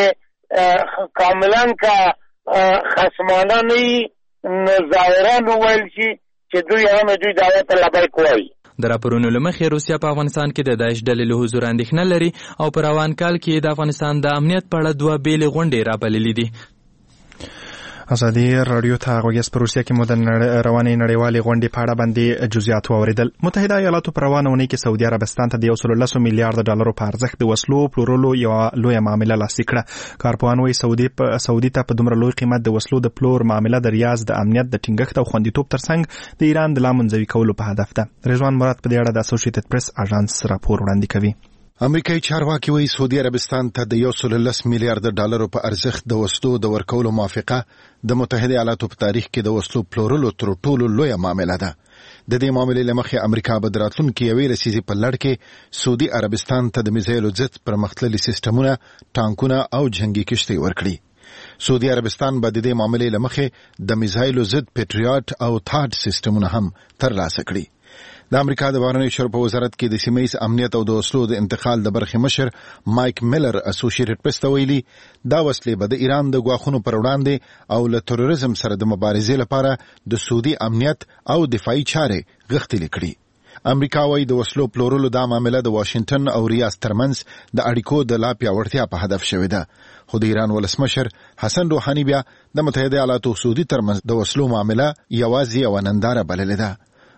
اړیکې کاملا که خصمانه نه وي، ظاهرا وویل شي چې دوی دوی دعوت ته لبیک وایي. د راپورونو له مخې روسیا په افغانستان کې د داعش ډلې له حضور اندېښنه لري او په روان کال کې د افغانستان د امنیت په اړه دوه بېلې غونډې رابللې دي. ازادي راډیو ته غوږیاست. په روسیه کې مو د روانې نړیوالې غونډې په اړه باندې جزئیات واورېدل. متحده ایالاتو په روانه اونۍ کې سعودي عربستان ته د 110 میلیارډ ډالرو په ارزښت د وسلو پلورلو یوه لویه معامله لاسلیک کړه. کارپوهان وایي سعودي ته په دومره لوی قیمت د وسلو د پلور معامله د ریاض د امنیت د ټینګښت او خوندیتوب ترڅنګ د ایران د لا منځوي کولو په هدف ده. رضوان مراد په دې اړه د اسوسییټډ پریس اژانس راپور وړاندې کوي. امریکایي چارواکي وایي سعودي عربستان ته د 110 میلیارډ ډالرو په ارزښت د وسلو د ورکولو موافقه د متحده ایالاتو په تاریخ کې د وسلو پلورلو تر ټولو لویه معامله ده. د دې معاملې له مخې امریکا به د راتلونکي یوې لسیزې په لړ کې سعودي عربستان ته د میزایلو ضد پرمختللي سیسټمونه، ټانکونه او جنگي کشتۍ ورکړي. سعودي عربستان به د دې معاملې له مخې د میزایلو ضد پیټریاټ او تھاډ سیسټمونه هم ترلاسه کړي. د امریکا د بهرنیو چارو په وزارت کې د سیمه ییز امنیت او د وسلو د انتقال د برخې مشر مایک میلر اسوسییټډ پریس ته ویلي دا وسلې به د ایران د ګواښونو پر وړاندې او له تروریزم سره د مبارزې لپاره د سعودي امنیت او دفاعي چارې غښتلې کړي. امریکا وايي د وسلو پلورلو دا معامله د واشنگټن او ریاض ترمنځ د اړیکو د لا پیاوړتیا په هدف شوې ده. خو د ایران ولسمشر حسن روحاني بیا د متحده ایالاتو سعودي ترمنځ د وسلو معامله یوازې یوه ننداره بللې ده.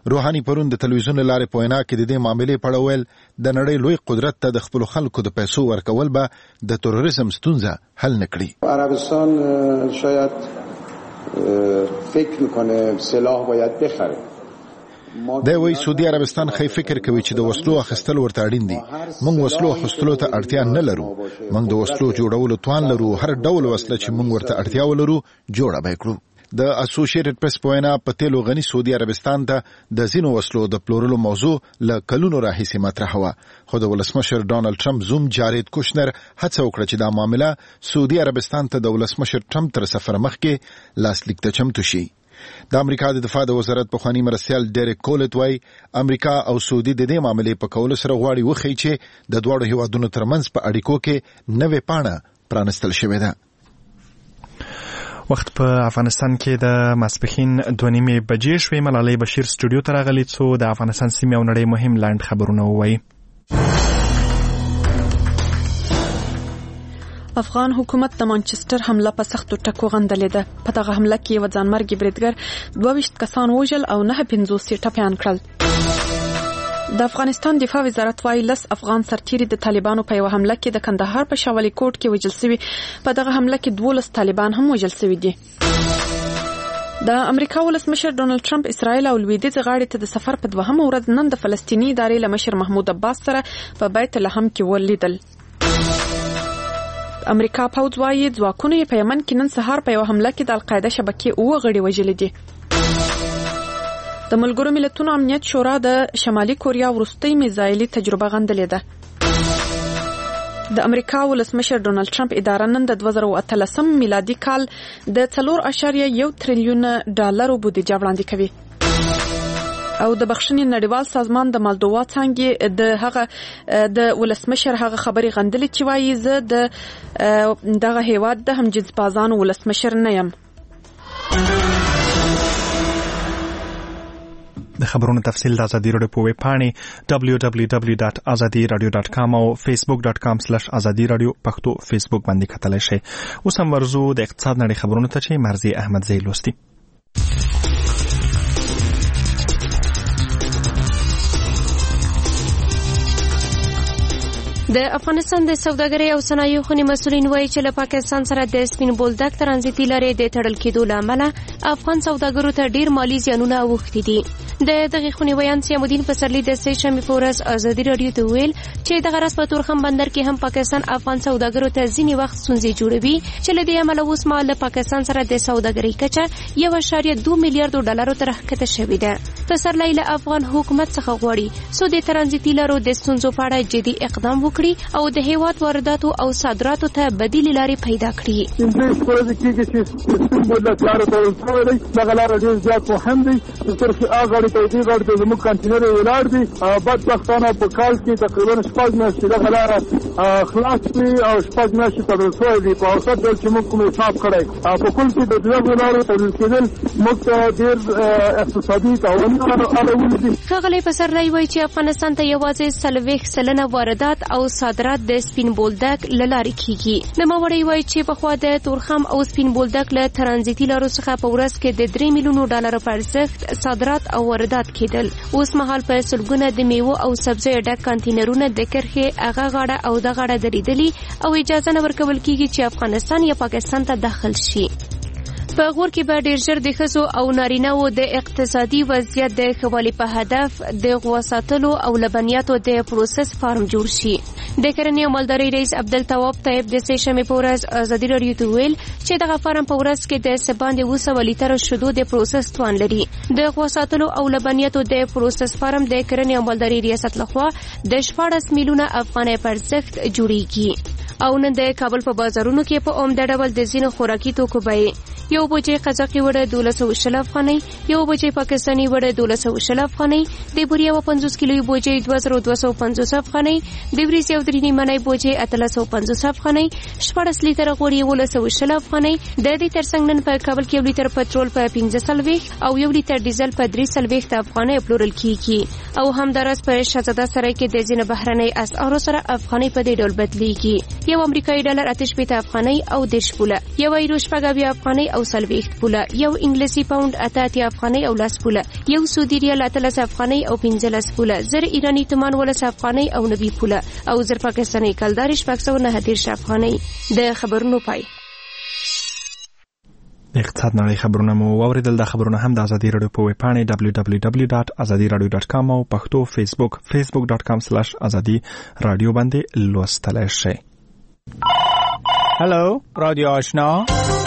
روحاني پرون د تلویزیون لارې په وینا کې د دې معاملې په اړه ویل د نړۍ لوی قدرت ته د خپل خلکو د پیسو ورکول به د تروریزم ستونزه حل نکړي. عربستان شاید فکر میکنه سلاح باید بخره. دا وی سعودي عربستان خی فکر کوي چې د وسلو اخیستل ورته اړین دي. موږ وسلو اخیستلو ته اړتیا نه لرو. موږ د وسلو جوړولو توان لرو. هر ډول وسله چې موږ ورته اړتیا ولرو جوړه به کړو. د اسوسییټډ پریس په وینا په تیلو غني سعودي عربستان ته د ځینو وسلو د پلورلو موضوع له کلونو راهیسې مطرح وه، خو د ولسمشر ډانلډ ټرمپ زوم جارید کوشنر هڅه وکړه چې دا معامله سعودي عربستان ته د ولسمشر ټرمپ تر سفر مخکې لاسلیک ته چمتو شي. د امریکا د دفاع د وزارت پخوانی مرستیال ډیریک کولټ وایي امریکا او سعودي د دې معاملې په کولو سره غواړي وښیي چې د دواړو هیوادونو ترمنځ په اړیکو کې نوې پاڼه پرانستل شوې ده. وخت په افغانستان کې د ماسپښین 2:30 بجې شوې. ملالۍ بشیر سټوډیو ته راغلې څو د افغانستان سیمې او نړۍ مهم لاند خبرونه ووایي. افغان حکومت د مانچستر حمله په سختو ټکو غندلې ده. په دغه حمله کې یو ځانمرګي بریدګر 22 کسان وژل او 950 ټپیان کړل. د افغانستان دفاع وزارت وايي 10 افغان سرتیري د طالبانو په یو حمله کې د کندهار په شاولي کوټ کې وژل شوي. په دغه حمله کې 12 طالبان هم وژل شوي دي. د امریکا ولسمشر ډونالد ټرمپ اسرائیل او لویدیځ غاړې ته د سفر په 2مه ورځ نن د فلسطینی ادارې له مشر محمود عباس سره په بیت لحم کې ولیدل. امریکا پوځ وايي ځواکونه په یمن کې نن سهار په یو حمله کې د القاعده شبکې 9 غړي وژل دي. د ملګرو ملتونو امنیت شورا د شمالي کوریا وروستۍ میزایلي تجربه غندلې ده. د امریکا ولسمشر ډونالد ټرمپ اداره نن د 2013 میلادي کال د 4.1 تریلیون ډالرو بودیجه وړاندې کوي. او د بخښنې نړیوال سازمان د مالدووا څنګه د ولسمشر هغه خبري غندلې چې وايي زه دغه هیواد د همجنس بازانو ولسمشر نه یم. د خبرونو تفصیل د ازادي راډیو په ویب پاڼې www.azadiradio.com او facebook.com/azadi radio پښتو فیسبوک باندې کتلی شئ. اوس هم ورزو د اقتصاد نړۍ خبرونو ته چې مرزي احمدزی لوستي. د افغانستان د سوداګرۍ او صنایعو خونې مسؤلین وایي چې له پاکستان سره د سپین بولدک ترانزیتي لارې د تړل کېدو له امله افغان سوداګرو ته ډیر مالی زیانونه اوښتي دي. د دغه خونې ویان سیمالدین پسرلی د سې شنبې په ورځ ازادي راډیو ته ویل چې دغه راز په تورخم بندر کې هم پاکستان افغان سوداګرو ته ځینې وخت ستونزې جوړوي چې له دې امله اوس مهال له پاکستان سره د سوداګرۍ کچه 1.2 میلیارډ ډالرو ته راښکته شوې ده. پسرلی له افغان حکومت څخه غواړي څو د ترانزیتي لارو د ستونزو په اړه جدي اقدام وکړي او د هیواد وارداتو او صادراتو ته بدیل لارې پیدا کړي. زموږ کانټینر ولاړ دي بدبختانه په کال کې تقریبا 6 میاشتې دغه لاره خلاص کړي او 6 میاشتې تړل شوی دي په اوسط ډول چې موږ کوم حساب کړی په کل کې د دغه لارو تړل کېدل موږ ته ډېر اقتصادي تاوانونه اړولي دي. ښاغلی پسرلی وایي چې افغانستان ته یوازې 40% واردات او صادرات د سپین بولدک له لارې کېږي. نوموړی وایي چې پخوا د تورخم او سپین بولدک له ترانزیتي لارو څخه په ورځ کې د 3 میلیونو ډالرو په ارزښت صادرات او واردات کېدل. اوس مهال په سلګونه د میوو او سبزیو ډک کانټینرونه د کرښې هغه غاړه او د غاړه درېدلي او اجازه نه ورکول کېږي چې افغانستان یا پاکستان ته داخل شي. په غور کې به ډېر ژر د ښځو او نارینه‌وو د اقتصادي وضعیت د ښه والي په هدف د غوا ساتلو او لبنیاتو د پروسس فارم جوړ شي. د کرنې او مالدارۍ رئیس عبدالتواب طیب د سې شنبې په ورځ ازادي راډیو ته ویل چې دغه فارم په ورځ کې د څه باندې 200 لیټره شیدو د پروسس توان لري. د غوا ساتلو او لبنیاتو د پروسس فارم د کرنې او مالدارۍ ریاست لخوا د 14 میلیونه افغانۍ په ارزښت جوړیږي. او نن د کابل په بازارونو کې په عمده ډول د ځینو خوراکي توکو بیې یو بوجۍ قزاقي وړه 1220 افغانۍ، یو بوجۍ پاکستاني وړه 1220 افغانۍ، د بوریا 50 کیلوي بوجۍ 2250 افغانۍ، د وریځ یو درې نیمه بوجۍ 1350 افغانۍ، 14 لیټره غوړي 1220 افغانۍ. د دې ترڅنګ نن په کابل کې 1 لیټر پټرول په 15 او 1 لیټر ډیزل په 3 افغانۍ پلورل کیږي. او همدارس په شهزاده سرای کې د ځینو بهرنۍ اسعارو سره افغانۍ په دې ډول بدلیږي. یو امریکایي ډالر 8 افغانۍ او 10 پوله، یو یورو 8 افغانۍ او او 40 پوله، یو انګلیسي پاوند 88 افغانۍ او 10 پوله، یو سعودي ریال 13 افغانۍ او 15 پوله، زر ایرانی تومان 19 افغانۍ او 90 پوله او زر پاکستاني کلدار 619 افغانۍ. د خبرونو پای. د اقتصاد نړۍ خبرونه مو واوریدل. د خبرونه هم د ازادي رادیو په ویب پاڼې www.azadiradio.com او پښتو فیسبوک facebook.com/azadi رادیو باندې لوستلای شئ. هلو رادیو آشنا،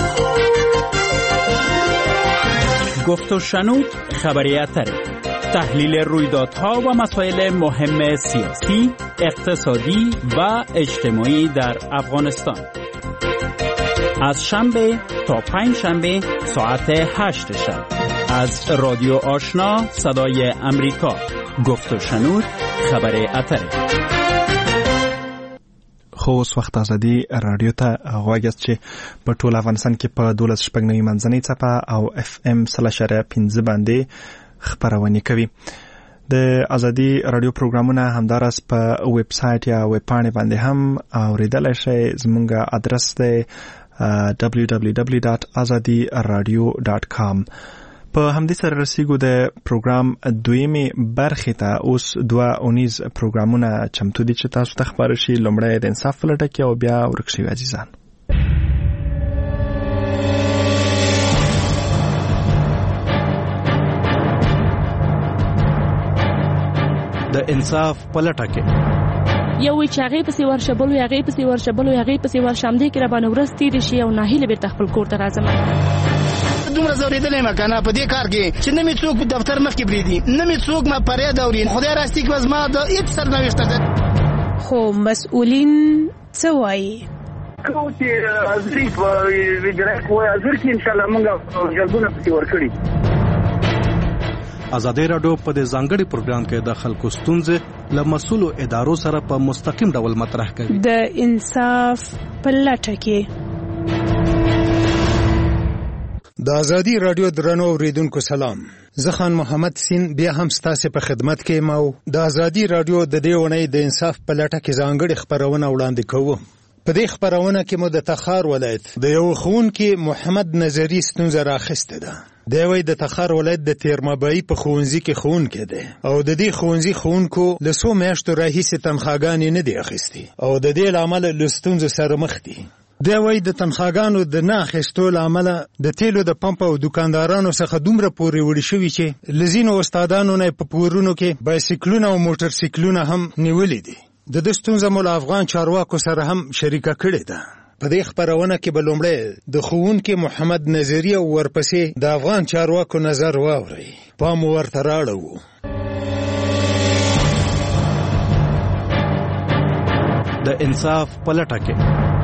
گفت و شنود خبری اتری، تحلیل رویدادها و مسائل مهم سیاسی، اقتصادی و اجتماعی در افغانستان از شنبه تا پنج شنبه ساعت 8 شب از رادیو آشنا صدای امریکا. گفت و شنود خبر اتری. خو اوس وخت ازادي رادیو ته غواړئ چې په ټول افغانستان کې په 12.9 منځنۍ څپه او FM 0.5 باندې خبرونه کوي. د ازادي رادیو پروګرامونه همدارس په ویب سټ یا ویب پاڼې باندې هم اوریدلای شئ. زموږ ادرس دی www.azadiradio.com. په همدې سره رسیدو د پروګرام دویمه برخه ته. اوس 2 پروګرامونه چمتو دي چې تاسو ته خبر شي. لومړی د انصاف فلټه کې او بیا ورکشي عزیزان. د انصاف فلټه کې یو وی چې هغه پسې ورشبل وي، هغه پسې ورشبل وي، هغه پسې ورشمدې کې را باندې ورستې دي شي او ناهیله به خپل کور ته راځم. دومره زوریدلې مکنه په دې کار کې چې نه می څوک دفتر مخ کې بریدي، نه می څوک ما پرې دورین. خدای راستي کې وزما د هیڅ سرنوشت ده. خو مسؤلین څه وایي؟ کو چې ازری په ویډیو کو ازر کې ان شاء الله موږ جلبونه پسې ورکړي. ازادي رادیو په دې ځانګړي پروګرام کې د خلکو ستونزې له مسؤلو ادارو سره په مستقیم ډول مطرح کوي. د انصاف په لټه کې د ازادي رادیو درنو اوریدونکو سلام. زه خان محمد سین بیا هم ستاسو په خدمت کې مو د ازادي رادیو د دې ونې د انصاف په لټه کې ځانګړي خبرونه وړاندې کوو. په دې خبرونه کې مو د تخار ولایت د یو ښوونکي محمد نظری ستونزه راخسته ده. دی وایي د تخار ولایت د تیرمبایي په ښوونځي کې ښوونکی دی او د دې ښوونځي ښوونکو له څو میاشتو راهیسې تنخواګانې نه دي اخیستې او د دې له امله له ستونزو سره مخ دي. دی وایي د تنخواګانو د نه اخیستو له امله د تیلو د پمپ او دوکاندارانو څخه دومره پورې وړي شوي چې له ځینو استادانو نه په پورونو کې بایسکلونه او موټر سیکلونه هم نیولي دي. د دې ستونزه مو له افغان چارواکو سره هم شریکه کړې ده. په دې خبرونه کې به لومړی د ښوونکي محمد نظری او ورپسې د افغان چارواکو نظر واورئ. پام ورته راړو. د انصاف پلټه کې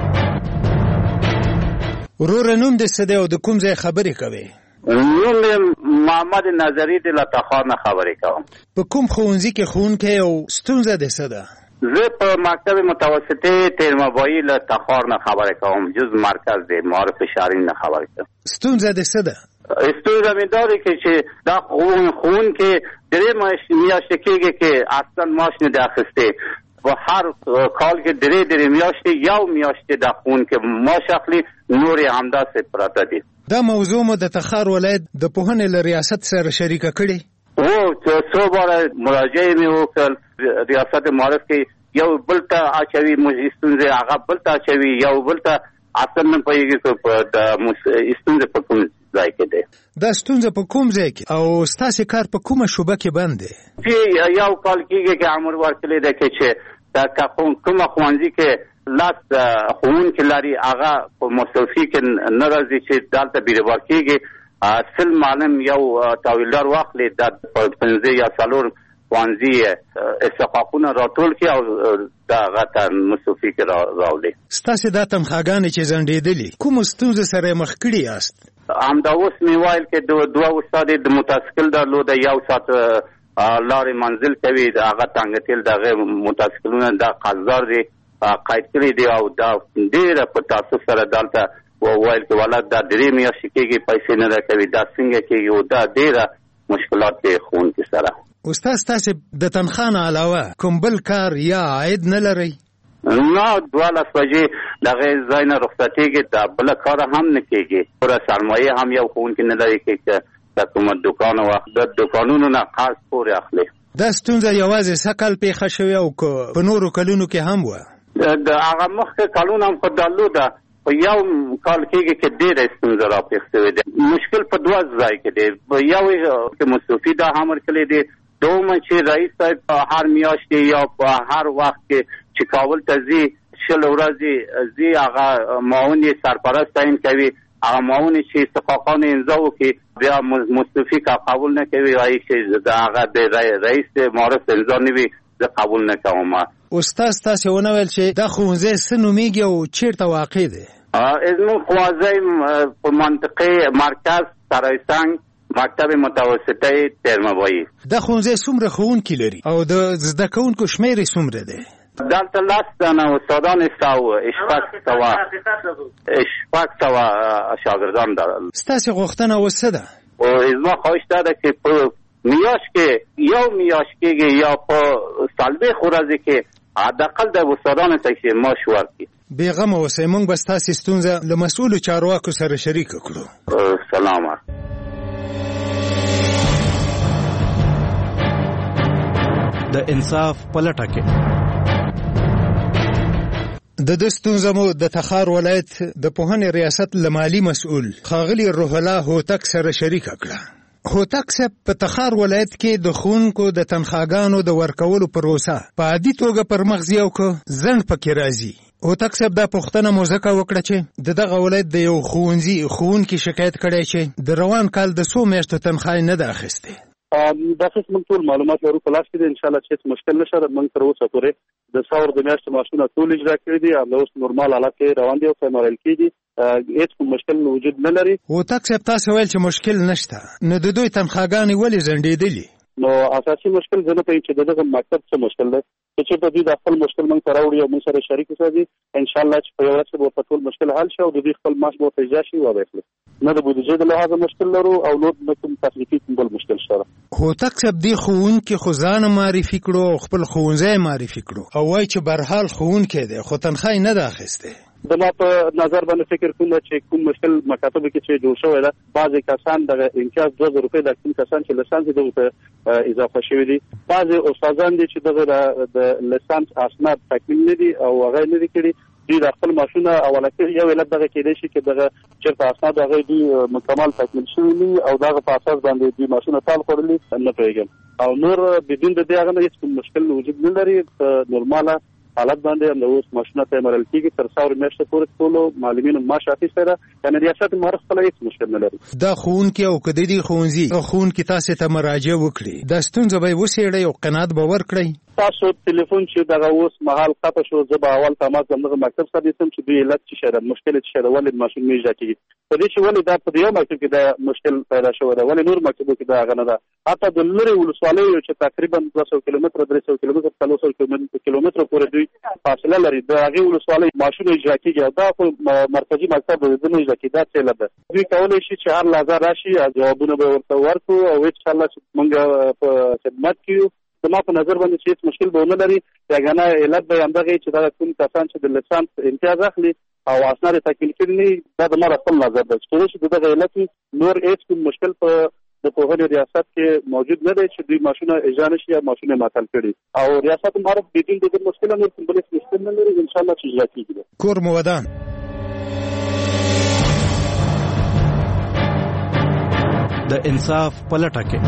ورور نوم د څه دی او د کوم ځای خبرې کوي؟ نوم محمد نظری د لتخار نه خبرې کوم. په کوم ښوونځي کې ښوونکی او ستونزه د څه ده؟ زه په مکتب متوسطه تیرمبایي له تخار نه خبرې کوم. جز مرکز دی معارف شهرین نه خبرې کوم. ستونزه د څه ده؟ ستونزه مې دا ده چې دا ښوونکی درې میاشتې کېږي چې اصلا معاش نه دی اخیستی. په هر کال کې درې میاشتې یو میاشتې د ښوونکي معاش اخلي، نورې همداسې پراته دي. دا موضوع مو د تخار ولایت د پوهنې له ریاست سره شریکه کړې؟ څو باره مراجعې مې وکړل. ریاست معارف کې یو بل ته اچوي ستونزې، هغه بل ته اچوي، یو بل ته اصلا نه پوهېږي چې د ستونزې په کوم ځای کې دی. دا ستونزه په کوم ځای کې او ستاسې کار په کومه شعبه کې بند دی؟ یو کال کېږي چې امر ورکړی دی چې کومه ښوونځي کې لاس ښوونکي لري هغه په مصرفي کې نه راځي چې دلته بیروبار کېږي. سل معلم یو تاویلدار واخلي د 15 یا 4 ښوونځي استحقاقونه راټول کړي او دغه ته مصرفي کې راوړي. ستاسې دا تنخواګانې چې ځنډېدلې کومو ستونزو سره مخ کړي یاست؟ همدا اوس مې ویل چې دوه استاد د موټرسایکل درلوده، یو ساعت لارې منزل کوي، هغه تنګ تیل دغه موټرسایکلونه د قرضدار دي قید کړي دي او دا ډېره په تاسو سره دلته وویل چې ولادت دا درې میاشتې کېږي پیسې نه راکوي. دا څنګه کېږي او دا ډېره مشکلات دی ښوونکي سره. استاد تاسې د تنخوا نه علاوه کوم بل کار یا عاید نه لرئ؟ نه 12 بجې دغه ځای نه رخصتېږي دا بل کار هم نه کېږي پوره سرمایه هم یو ښوونکی نه لري چې د کوم دوکان وخت د دوکانونو نه قرض پورې اخلي. دا ستونزه یوازې سکل پیښه شوې او په نورو کلونو کې هم وه؟ د هغه مخکې کلونه هم خو درلوده په یو کال کېږي چې ډېره ستونزه راپېښ شوې ده. مشکل په 2 ځای کې دی. یو کې مصطفی دا امر کړی دی، دومره چې رئیس صاحب په هر میاشت یا په هر وخت کې چې کابل ته ځي 20 ورځې ځي هغه معاون یې سرپرست تعیین کوي، هغه معاون چې استحقاقان امضا وکړي بیا مصطفی کا قبول نه کوي وایي چې هغه د رئیس معرف امضا نه وي زه قبول نه کوم. استاد تاسو ونه ویل چې دا ښوونځی څه نومیږي او چیرته واقع دی؟ زموږ ښوونځی په منطقې مرکز سرایسنګ مکتب متوسطه ترموایی. دا ښوونځی څومره ښوونکي لري او د زده کوونکو شمېر یې څومره دی؟ دلته 10 تنه استادان او 600 شاګردان دي. ستاسو غوښتنه وسه ده؟ او زما خواهش ده چې په میاشت کې یا په سالبه خورازي کې حداقل د استادانو ته معاش ورکړي. بیغمه اوسئ، موږ به ستاسو ستونزه له مسؤلو چارواکو سره شریک کړو. سلام. د انصاف پلټه کې د ستونزه مو د تخار ولایت د پوهنې ریاست لمالي مسؤل خاغلی روح الله هوتک سره شریک کړه. هوتک صاحب په تخار ولایت کې د ښوونکو د تنخواګانو د ورکولو پروسه په عادي توګه پر مخ ځي او که ځنډ پکې راځي. هوتک صاحب دا پوښتنه مو ځکه وکړه چې دغه ولایت د یو ښوونکي شکایت کړی چې د روان کال د 100 میاشتو تنخواه نه ده اخیستې. دا څه موږ ټول معلومات لرو په لاس کې دي، ان شاء الله چې مشکل نشه. موږ تر اوسه پورې د 100 د میاشتو معاشونه ټول اجرا کړی دي او اوس نورمال حالت کې روان دي او فعال کېږي، هیڅ مشکل وجود نه لري. هوتک صاحب تاسو ویل چې مشکل نشته، نو د دوی تنخواګانې ولې ځنډېدلې؟ نو اساسي مشکل زه نه پوهیږم چې دغه مکتب څه مشکل دی. چې په دې د خپل مشکل موږ سره وړي او موږ سره شریک اوسئ، ان شاء الله چې په یو ورځ کې به ټول مشکل حل شي او د دې خپل معاش به پیدا شي او به نه د بودیجې د لحاظه مشکل لرو او نور کوم تخنیکی بل مشکل شته. هوتک صاحب دی ښوونکي خو ځان معرفي کړو او خپل ښوونځی معرفي کړو او وایي چې برحال ښوونکی دی خو تنخواه نه ده اخیستې. زما په نظر باندې فکر کوم چې کوم مشکل مکاتب کې چې جوړ شوی ده، بعضی کسان د امتیاز 2000 روپۍ د کوم کسان چې لسانس دغه اضافه شوی دي، بعضی استادان دي چې دغه د لسانس اسناد تکمیل نه دي او هغه نه دي کړي، دوی د خپل ماشونه اوله کې یو علت دغه کېدای شي چې دغه چېرته اسناد هغه دوی مکمل تکمیل شوي نه او دغه په اساس باندې دوی ماشونه تال خوړلي نه پوهېږم او نور بدون د دې هغه نه هېڅ مشکل وجود نه لري. په نورماله حالت باندې هم اوس ماشونه ته مرل کېږي تر 100 میاشتې پورې ټولو معلمینو معاش اخیستی ده، یعنې ریاست معرف خپله هېڅ مشکل نه لري. دا ښوونکي او که د دې ښوونکي تاسې ته مراجعه وکړي دا ستونزه به یې وڅېړئ او قناعت به ورکړئ. تاسو ټلیفون چې دغه اوس مهال قطع شو، زه به اول تماس زموږ مکتب سره نیسم چې دوی علت څه شی ده، مشکل څه شی ده، ولې ماشین نه اجرا کېږي. په دې چې ولې دا په یو مکتب کې دا مشکل پیدا شوی ده، ولې نور مکتبو کې دا هغه نه ده. حتی د لرې ولسوالیو چې تقریبا 200 کیلومتره 300 کیلومتره 400 کیلومتره پورې دوی فاصله لري، د هغې ولسوالۍ ماشین اجرا کېږي او دا خو مرکزي مکتب د دې نه اجرا کېږي. دا څه علت ده؟ دوی کولی شي چې هر لحظه راشي جوابونه به ورته ورکړو او انشاءالله چې موږ په خدمت کې یو. زما په نظر باندې چې هیڅ مشکل به ونه لري. یګانه علت به همدغه چې دا کوم کسان چې د لسانس امتیاز اخلي او اسناد تکمیل کړي نه، دا د ما خپل نظر ده چې چې دغه علت نور هیڅ مشکل په د پوهنې ریاست کې موجود نه دی چې دوی ماشونه اجرا نشي یا ماشونه معطل کړي او ریاست معرف بدون د مشکل نور کوم بل مشکل نه لري. ان شاء الله چې اجرا کیږي. کور مو ودان. د انصاف پلټه کې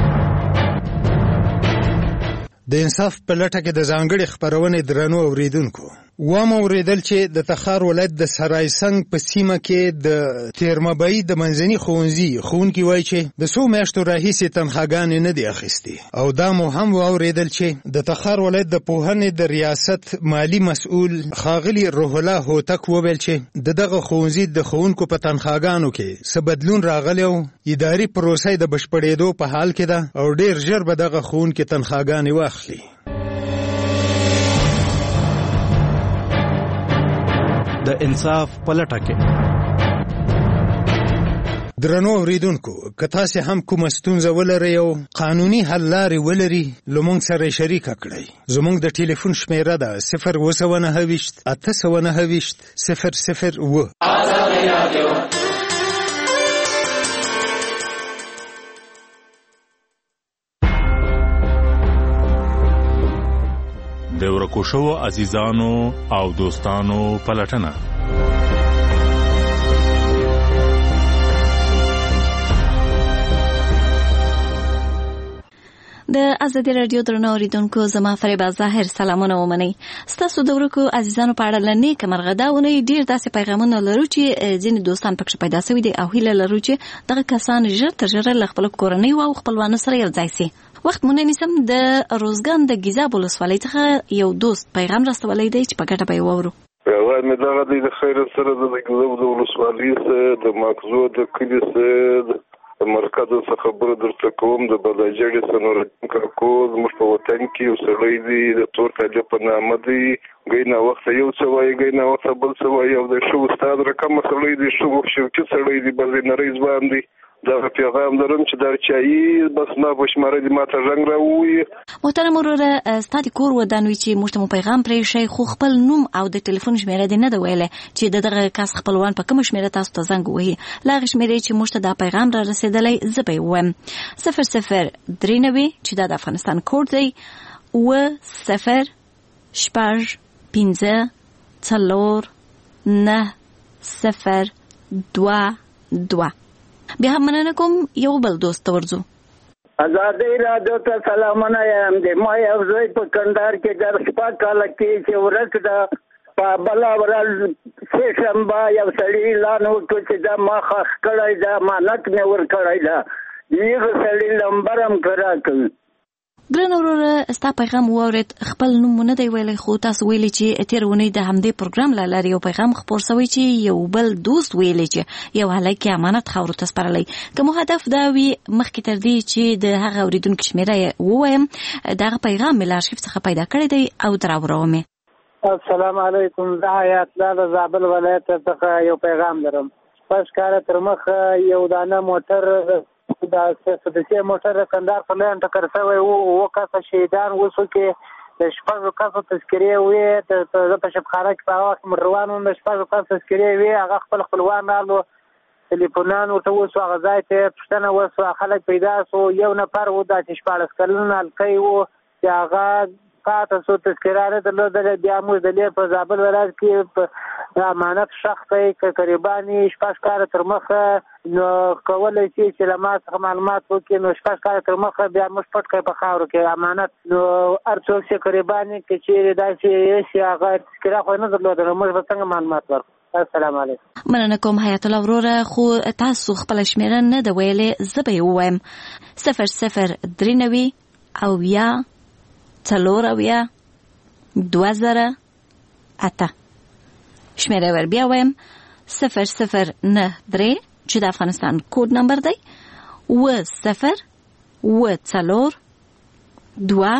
د انصاف په لټه کې د ځانګړي خبرونې درنو اوریدونکو اوریدل چې د تخار ولایت د سرایسنګ په سیمه کې د تیرمبای د منځني ښوونکي وایي چې د 100 میاشتو راهیسې تنخواګانې نه دي اخیستې او دا مو هم اوریدل چې د تخار ولایت د پوهنې د ریاست مالی مسؤل خاغلی روح الله هوتک وویل چې دغه ښوونځي د ښوونکو په تنخواګانو کې څه بدلون راغلی او اداري پروسه د بشپړېدو په حال کې ده او ډېر ژر به دغه ښوونکي تنخواګانې واخلي. د انصاف پلټه کې درنو اوریدونکو که تاسو هم کومه ستونزه ولرئ او قانوني حل لارې ولرئ لمونږ سره شریک کړئ. زموږ د ټلیفون شمیره ده 029 829 001. د ورکوشو عزیزانو او دوستانو پلټنه. د ازادي رادیو درنو اوریدونکو زما فریبا ظاهر سلامونه ومنئ. ستاسو د ورکو عزیزانو په اړه لنیک مرغداونه ډیر داسې پیغامونه لرو چې ځینې دوستان پکې پیدا شوي دي او هیله لرو چې دغه کسان ژر تر ژره له خپل کورنۍ او خپلوانو سره یو ځای شي. وخت مونږ نسم د روزګان د ګیزاب ولسوالۍ څخه یو دوست پیغام راستولی دی چې په ګټه به یې واورو. پیغام مې دغه دی د خیر سره د ګیزاب د ولسوالۍ څخه د ماکزو د کلي څخه د مرکز څخه خبره درته کوم. د بلاجړي سنورتین کاکو زموږ په وطن کې یو سړی دی د تور طالب په نامه دی. ګینا وخت یو څه وایي ګینا وخت بل څه وایي او د شو استاد رقم سړی دی شو شوکي سړی دی بل نه رئیس باندې دا پیغام درم چې درچایي بس ما بشماره دي ماته رنگ راوي. محترم وروره ستاسو کور ودانوي چې موږ ته پیغام پرې شي خو خپل نوم او د ټلیفون شمیره دې نه دی ویل چې دغه کس خپلوان په کوم شمیره تاسو ته زنګ وهي. لا شمیره چې موږ ته دا پیغام را رسیدلی زبې وم 0039 چې د افغانستان کوډ دی و 0 شپږ 15 څلور 9 0 2 2. بیا هم مننه کوم یو بل دوست ورځو. ازادي رادیو ته سلامونه یم. د ما یو ځای په کندهار کې در شپه کاله کې چې ورک ده په بلا ورځ سهشنبه یو سړي اعلان وکړ چې دا ما خښ کړی ده امانت مې ورکړی ده یغه سړي نمبر هم راکړ. ګران وروره ستا پیغام واورید. خپل نوم نه دی ویلی خو تاسو ویلي چې تیر ونی د همدې پروګرام له لارې یو پیغام خپور شوی چې یو بل دوست ویلي چې یو هلک امانت خاورو ته سپارلی. که مو هدف دا وي مخکې تر دې چې د هغه اوریدونکو شمیره یې ووایم دغه پیغام مې له ارشیف څخه پیدا کړی دی او دراوروم. السلام علیکم. زه حیات الله د زابل ولایت څخه یو پیغام لرم. پس کار تر مخ یو دانه موټر دا سدسي موټر کندهار په لین ټکر شوی او کاسه شهیدان وسو کې د شپږو کاسو تذکرې وې د په شپخانه کې په وخت روانو د شپږو کاسو تذکرې وې هغه خپلوان رالو ټلیفونان ورته وسو هغه ځای ته پښتنه وسو خلک پیدا سو یو نفر و د 14 کلن الکي و چې هغه پاته سو تذکرانه درلودل. بیا موږ د لې په زابل ولایت کې په امانت شخص کې قریبانی شپږ کار تر مخه نو کولای شي چې لمه څخه معلومات وکړي نو شپږ کار تر مخه بیا موږ پټ کړی په خاورو کې امانت نو ارڅوک چې قریبانی کې چې داسې شي هغه تذکره خو نه درلودل موږ به څنګه معلومات ورکړو. السلام علیکم. مننه کوم حیات الله وروره خو تاسو خپل شمیره نه د ویلې زبې ووایم 0039 او یا څلور او یا 2008 شمیره ور بیا ویم 0093 چې د افغانستان کوډ نمبر دی و 0 و څلور 2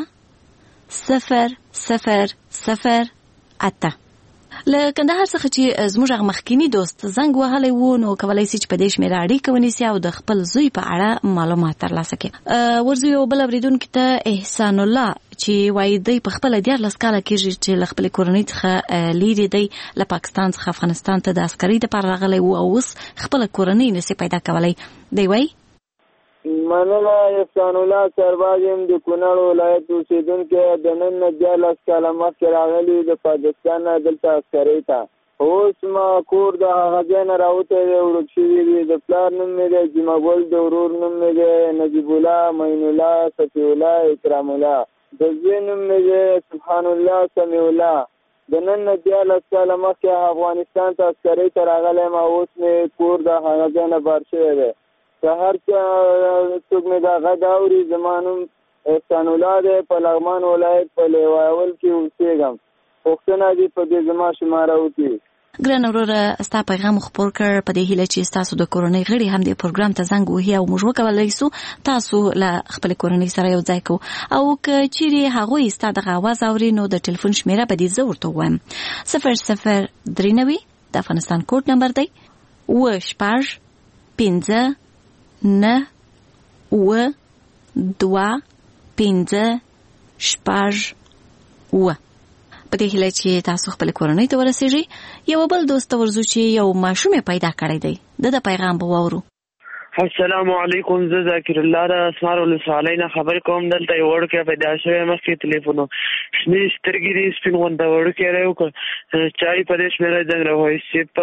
0008. له کندهار څخه چې زموږ مخکینی دوست زنګ وهلی وو نو کولای شي چې په دې شمیره اړیکه ونیسي او د خپل زوی په اړه معلومات ترلاسه کړي. ورځو یو بل اوریدونکو ته احسان الله چې وایي دی په خپل 14 کاله کې چې له خپل کورنۍ څخه لیرې دی له پاکستان څخه افغانستان ته د عسکرۍ لپاره راغلی وو او اوس خپل کورنۍ نشي پیدا کولی. دی وایي مننه احسان الله سربازم د کونړ ولایت اوسیدونکی د نن 14 کاله مخکې راغلی د پاکستان دلته عسکرۍ ته اوس ما کور د هغه ځای نه راوتی دی ورک شوي دي. د پلار نوم مې دی جمعګل د ورور نوم مې دی نجیب الله معین الله صفی الله اکرام الله د زوی نوم مې دی سبحان الله سمیع الله. د نن 14 کاله مخکې افغانستان ته عسکرۍ ته راغلی ما اوس مې کور د هغه ځای نه بار شوی دی. که هر څوک مې دا غږ اوري زما نوم احسان الله دی په لغمان ولایت په لیواول کې اوسېږم. پوښتنه دې په دې زما شماره وکړي. ګران وروره ستا پیغام خپور کړ په دې هیله چې ستاسو د کورنۍ غړي هم دې پروګرام ته زنګ وهي او موږ وکولای شو تاسو له خپل کورنۍ سره یو ځای کو او که چیرې هغوی ستا دغه اواز اوري نو د ټلیفون شمیره به دې زه ورته ووایم 0039 د افغانستان کوډ نمبر دی و 6 15 9 و 2 15 شپږ و. په دې هیله چې تاسو خپل کورنۍ ته ورسیږئ. یو بل دوست ورزو چې یو ماشوم پیدا کړی دی د پیغام به واورو. السلام علیکم، زه ذاکر الله د اسمار ولسوالۍ نه خبر کوم. دلته یو وړوکی پیدا شوی مخکې تلیفون شنې سترګې دي سپین غونډه وړوکی دی چاري په دې شمېره زنګ راوهي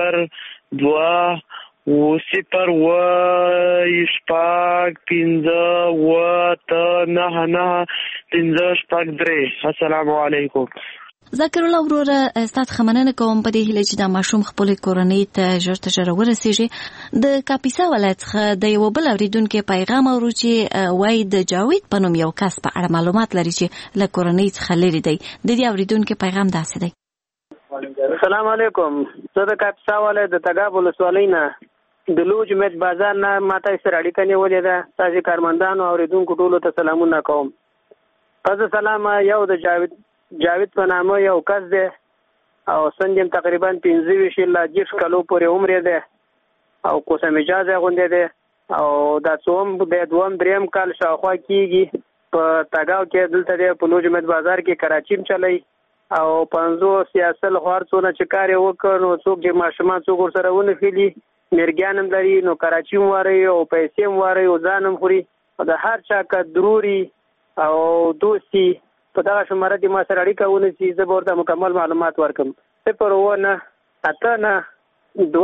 0 2 0 و شپږ 15 و 9 15 شپږ 3. السلام علیکم. ذاکر الله وروره ستاسو خمننه کوم په دې هیله چې دا ماشوم خپل کورنۍ ته ژر تر ژره ورسیږي. د کاپیسا ولایت څخه د یو بل اوریدونکو پیغام اورو چې وایي د جاوید په نوم یو کس په اړه معلومات لري چې له کورنۍ څخه لري دی. د دې اوریدونکو پیغام داسې دی. السلام علیکم، زه د کاپیسا ولایت د تګاب ولسوالۍ نه د لوج مت بازار نه ماته سره اړیکه نیولې ده. تاسو کارمندانو او اوریدونکو ټولو ته سلامونه کوم. تاسو سلام. یو د جاوید په نامه یو کس دی او سن تقریبا 25 لا 10 کالو پورې عمر دی او کوسه مجاز غونډه دی او دا څوم د دوم دریم کال شاوخوا کیږي په تاګاو کې دلته دی په لوج مت بازار کې کراچیم چلی او 50 سیاسل خورڅونه چې کار وکړ نو څوک چې ماشومان څوک سره ونه خېلي مرګانم لري نو کراچیم واره او پیسې واره او ځانم خوري د هر چا کا ضروري او دوستي په دا شماره د ما سره اړیکه ونیسي. زه به ورته مکمل معلومات ورکم. 0 9 8 9 2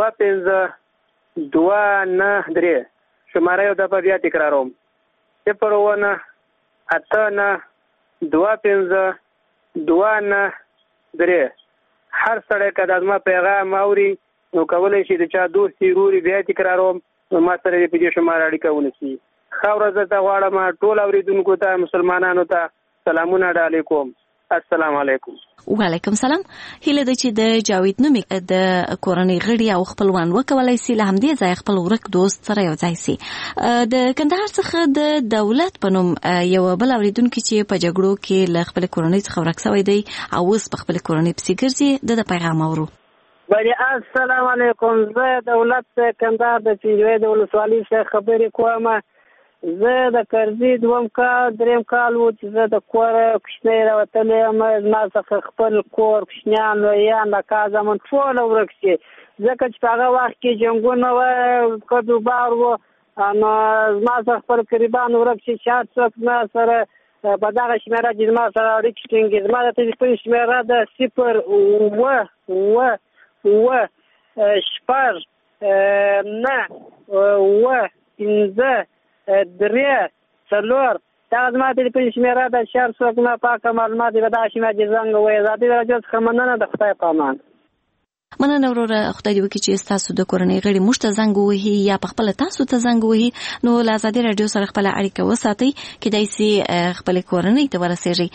5 2 9 3 شماره یو د په بیا تکراروم. 0 9 8 9 2 5 2 9 3. هر سړی که د ما پیغام اوري نو کولی شي د چا دوستي روري بیا تکراروم نو ما سره په دې شماره اړیکه ونیسي. ښه ورځ درته غواړم ټول اوریدونکو ته مسلمانانو ته سلامونه علیکم. السلام علیکم. وعلیکم سلام. هیله ده چې د جاوید نومي د کورنۍ غړي او خپلوان وکولای شي له همدې ځای خپل ورک دوست سره یو ځای شي. د کندهار څخه د دولت په نوم یو بل اوریدونکو چې په جګړو کې له خپل کورنۍ څخه ورک شوی دی او اوس په خپل کورنۍ پسې ګرځي د پیغام اورو. بله السلام علیکم. زه دولت کندهار د پیروي د ولسوالۍ څخه خبرې کوم. زه د کرزي دوم کال دریم کال و چې زه د کور کوچنی راوتلی یم. زما څخه خپل کور کوچنیان لویان لکه زمون ټول ورک شي ځکه چې په هغه وخت کې جنګونه وه کډوبار و نو زما څخه خپل قریبان ورک شي چې هر څوک زما سره په دغه شمېره چې زما سره اړیکې ټینګي. زما د تلیفون شمېره ده 0 9 15 3 4 دا زما د تلیفون شمېره ده. شهر څوک نه پاکه معلومات به دغه شمېره زنګ وایي. ازادي راډیو څخه مننه د خدای په امان. مننه وروره. خدای دې وکړي چې تاسو د کورنۍ غړي موږ ته زنګ ووهي یا په خپل تاسو ته زنګ ووهي نو له ازادي راډیو سره خپل اړیکه وساتئ کېدای شي خپل کورنۍ ته ورسیږي.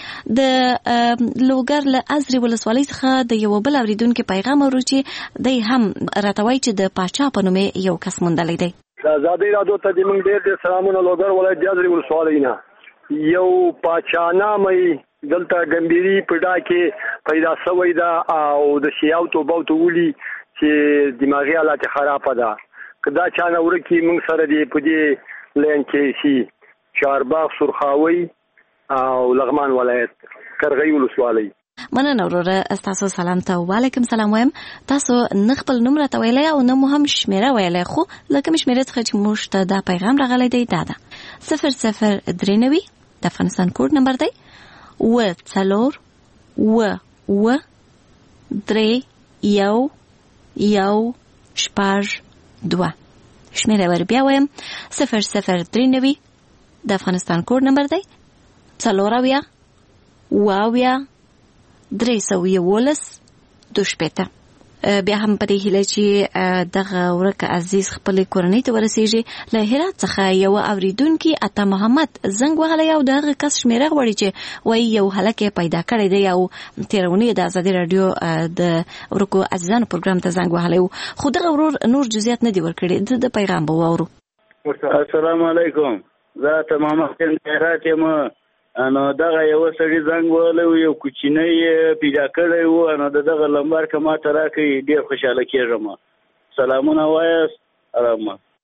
د لوګر له ازري ولسوالۍ څخه د یو بل اوریدونکو پیغام ورو چې دی هم راته وایي چې د پاچا په نوم یو کس موندلی دی. ازادي راډیو ته د موږ ډېر سلامونه. لوګر ولایت د ازري ولسوالۍ نه یو پاچا نامي دلته ګمبيري پډا کې پیدا شوی دا او د شیاو توبه ولي چې دماغي حالت خراب ده. کدا چا نه ورکی موږ سره دی په دې لین کې شي چارباغ سرخاوي او لغمان ولایت کرغی ولسوالۍ. مننه وروره. تاسو سلام ته وعلیکم سلام وایم. تاسو نه خپل نوم راته ویلی او نه مو هم شمېره ویلی خو له کومې شمېرې څخه چې موږ ته دا پیغام راغلی دی دا ده 0093 د افغانستان کوډ نمبر دی 4 و 3 1 1 شپږ 2. شمېره ور بیا وایم 0093 د افغانستان کوډ نمبر دی 4 و 311 2 بیا هم په دې هیله چې دغه ورک عزیز خپل کورنۍ ته ورسیږي. له هرات څخه یو اوریدونکي عطا محمد زنګ وهلی او دغه کس شمېره غواړي چې وایي یو هلک پیدا کړی دی او تېرونې د ازادي راډیو د ورکو عزیزانو پروګرام ته زنګ وهلی خو دغه ورور نور جزئیات نه دي ورکړي. د پیغام به واورو. السلام علیکم. زه عطا محمد هرات یم. نو دغه یو سړي زنګ وهلی یو کوچنی پیدا کړی و نو دغه لمبر که ما ته راکړي ډېر خوشحاله کېږم. سلامونه وایاست. آرامه.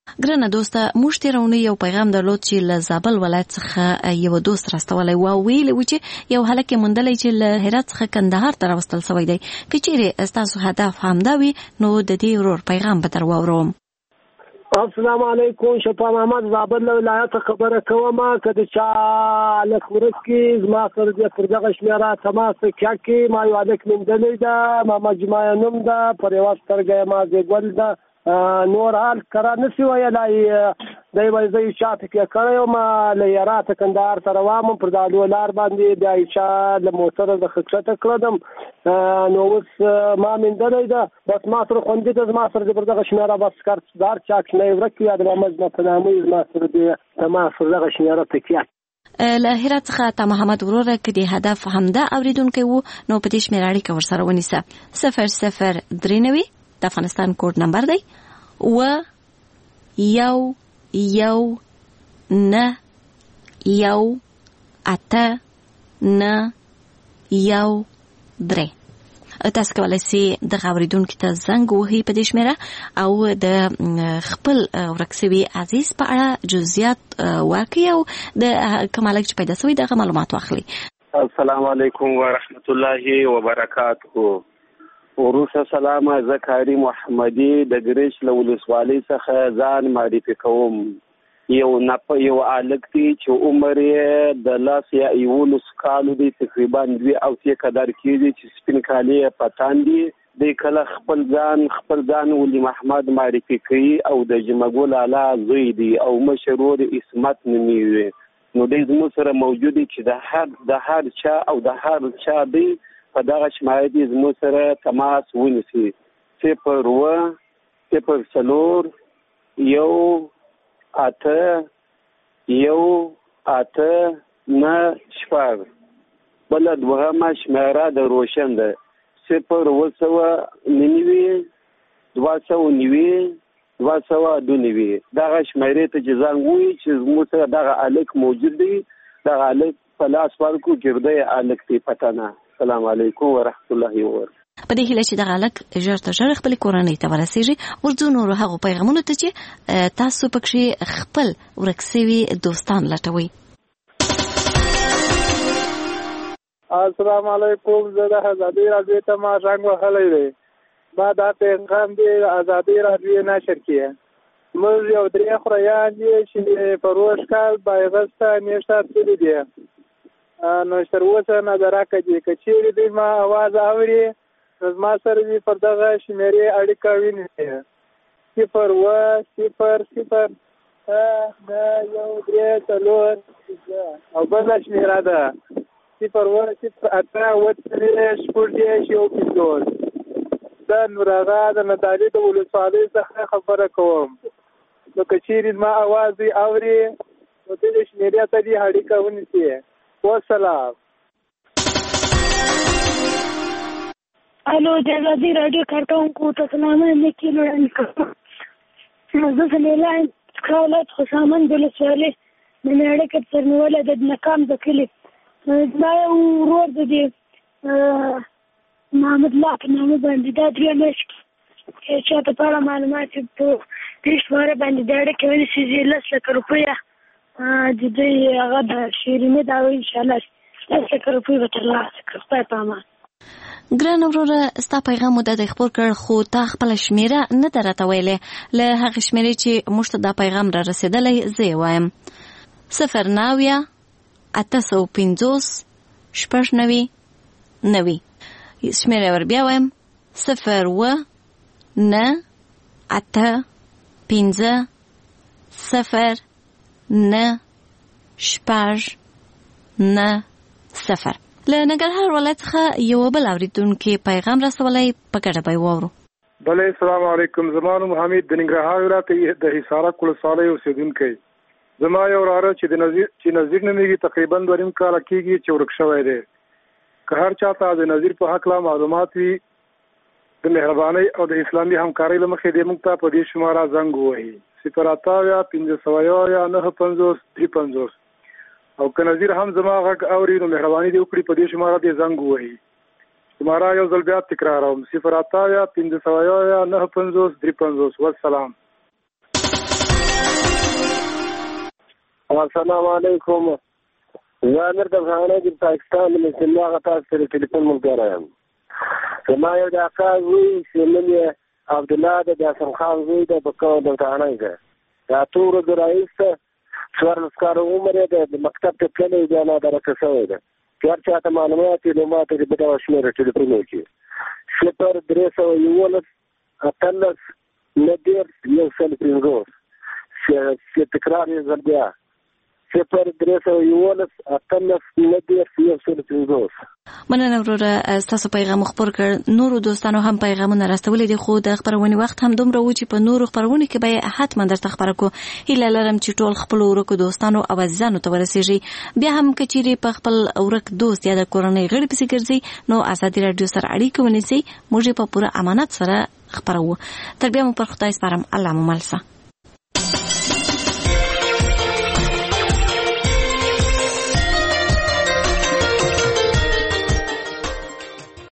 ګرانه دوسته موږ تیرونه یو پیغام درلود چې له زابل ولایت څخه یو دوست راستولی و ویلی و چې یو هلک یې موندلی چې له هرات څخه کندهار ته راوستل سوی دی. که چیرې ستاسو هدف همدا وي نو د دې ورور پیغام به در واورم. السلام علیکم. شفا محمد زابل ولایت خبره کوم. که د چا هلک ورک کې زما سره د پر دغه شمېره تماس کې ما یو هلک موندلی ده. محمد جمعه نوم ده. پر یوه سترګه یې ما زیږول ده. نور حال کرا نسی ویلای دی وای زه چاته کې کړی وم له هراته کندهار ته روان وم پر دالو لار باندې بیا چې له موټر د خښته کړم نو اوس ما موندلی ده. بس ما سره خوندي ده. زما سره د پر دغه شمېره بس کارتدار چاک نه ورک یا د محمد په نامه زما سره د تماس پر دغه شمېره تکیه له هرات څخه تا محمد وروره که د هدف همدا اوریدونکی وو نو په دې شمېره اړیکه ورسره ونیسه. 0093 د افغانستان کوډ نمبر دی و یو یو نه یو اته نه یو درې. تاسو کولی شئ دغه اوریدونکي ته زنګ ووهئ په دې شمېره او د خپل ورک سوي عزیز په اړه جزئیات ورکړئ او د کوم هلک چې پیدا سوی دغه معلومات واخلئ. السلام علیکم ورحمة الله وبرکاته. وروسته سلام. زه کاری محمدي د ګریش له ولسوالۍ څخه ځان معرفي کوم. یو هلک دی چې عمر یې د 10 یا 11 کالو دی. تقریبا 2 او 3 قدر کېږي چې سپین کالي یې پتان دي. دی کله خپل ځان ولي محمد معرفي کوي او د جمعګل اعلی زوی دی او مشر ورور اسمت نومیږي. نو دی زموږ سره موجود دی چې د هر چا او د هر چا دی په دغه شمایه دي زموږ سره تماس ونیسي. 0 یو اته یو اته نه شپږ. بله دوهمه شمېره د روشن ده 0 290 292. دغه شمېرې ته چې زنګ ووایي چې زموږ سره دغه هلک موجود دی. دغه هلک په لاس ورکړو ګردی هلک دی پتنه. السلام علیکم ورحمة الله وبرکاته. په دې هیله چې دغه هلک ژر تر ژره خپلې کورنۍ ته ورسېږي. ورځو نورو هغو پیغامونو ته چې تاسو پکښې خپل ورک سوي دوستان لټوئ. السلام علیکم. زه د ازادي راډیو ته ما زنګ وهلی دی. ما دا پیغام دی ازادي راډیو نشر کړی. موږ یو 3 خوریان دي چې په روز کال بایغسته میاشته تللي دي. نو تر اوسه نظره کوي که چیرې دوی ما اواز اوري نو زما سره دې پر دغه شمېرې اړیکه ونیسي. 0 یو 3 4 او بله شمېره ده 0 اته اوه شپږ یو 50. دا نور هغه د ندالي د ولسوالۍ څخه خبره کوم. نو که چیرې زما اواز دوی اوري نو دې شمېرې ته دې اړیکه ونیسي. والسلام. الو د ازادي راډیو کارکونکو ته سلامونه وړاندې کوم. زه سلیلا ولایت خوشامند ولسوالۍ د مې اړیکه تر نیولی د ناکام د کلي. دا یو ورور د دې محمد الله په نامه باندې دا 3 میاشتې چاته په اړه معلومات په دې شماره باندې د اړیکې ونیسي 10 لکه روپیه د دوی هغه د شیرینې دا وایي انشاءالله 10 لکه روپۍ به ترلاسه کړو. خدای په امان. ګران وروره ستا پیغام مو د خپور کړ خو تا خپله شمېره نه ده راته ویلې. له هغې شمېرې چې موږ ته دا پیغام را رسېدلی زه یې وایم 0 850 690 90. شمېره ور بیا وایم 0 9 8 5 0 نه شپږ نه 0. له ننګرهار ولایت څخه یو بل اوریدونکي پیغام رسولی په ګډه به یې واورو. بله السلام علیکم. زما نوم حمید د ننګرهار ولایت د حصارک ولسوالۍ اوسېدونکی. زما یو وراره چې نظیر نومیږي تقریبا 2 کاله کېږي چې ورک شوی دی. که هر چاته د نظیر په هکله معلومات وي د مهربانۍ او د اسلامي همکارۍ له مخې دې موږ ته په دې شماره زنګ ووهي 0 500 950 350. او که نظیر هم زما غږ اوري نو مهرباني دې وکړي په دې شماره دې زنګ ووهي. شماره یو ځل بیا تکراروم 0 500 950 350. والسلام. السلام علیکم. زه امیر د افغانۍ د پاکستان د مسلمان هغه تاسو سره ټلیفون ملګری یم. زما یو د اکا زوی چې نوم یې عبدالله د حسن خان زوی د بکو د افغانۍ ده. د اتو ورځو راهیسته 14 کاله عمر یې د مکتب ته تللی بیا نادرکه شوی ده. که هر چاته معلومات وي نو ما ته دې په دغه شمېره ټلیفون وکړي 0 311 18 150 چې تکرار یې ځل بیا 0 311 18 150. مننه وروره ستاسو پیغام خپور کړ. نورو دوستانو هم پیغامونه راستولې دي خو د خبرونې وخت هم دومره و چې په نورو خبرونو کې به حتما درته خبره کو. هیله لرم چې ټول خپل ورکو دوستانو او عزیزانو ته ورسیږي. بیا هم کچېرې په خپل ورک دوست یا د کورنۍ غړي پسې ګرځي نو ازادي رادیو سره اړیکه ونیسئ. موږ په پوره امانت سره خبرو. تر بیا مو پر خدای سپارم. الله مو مل شه.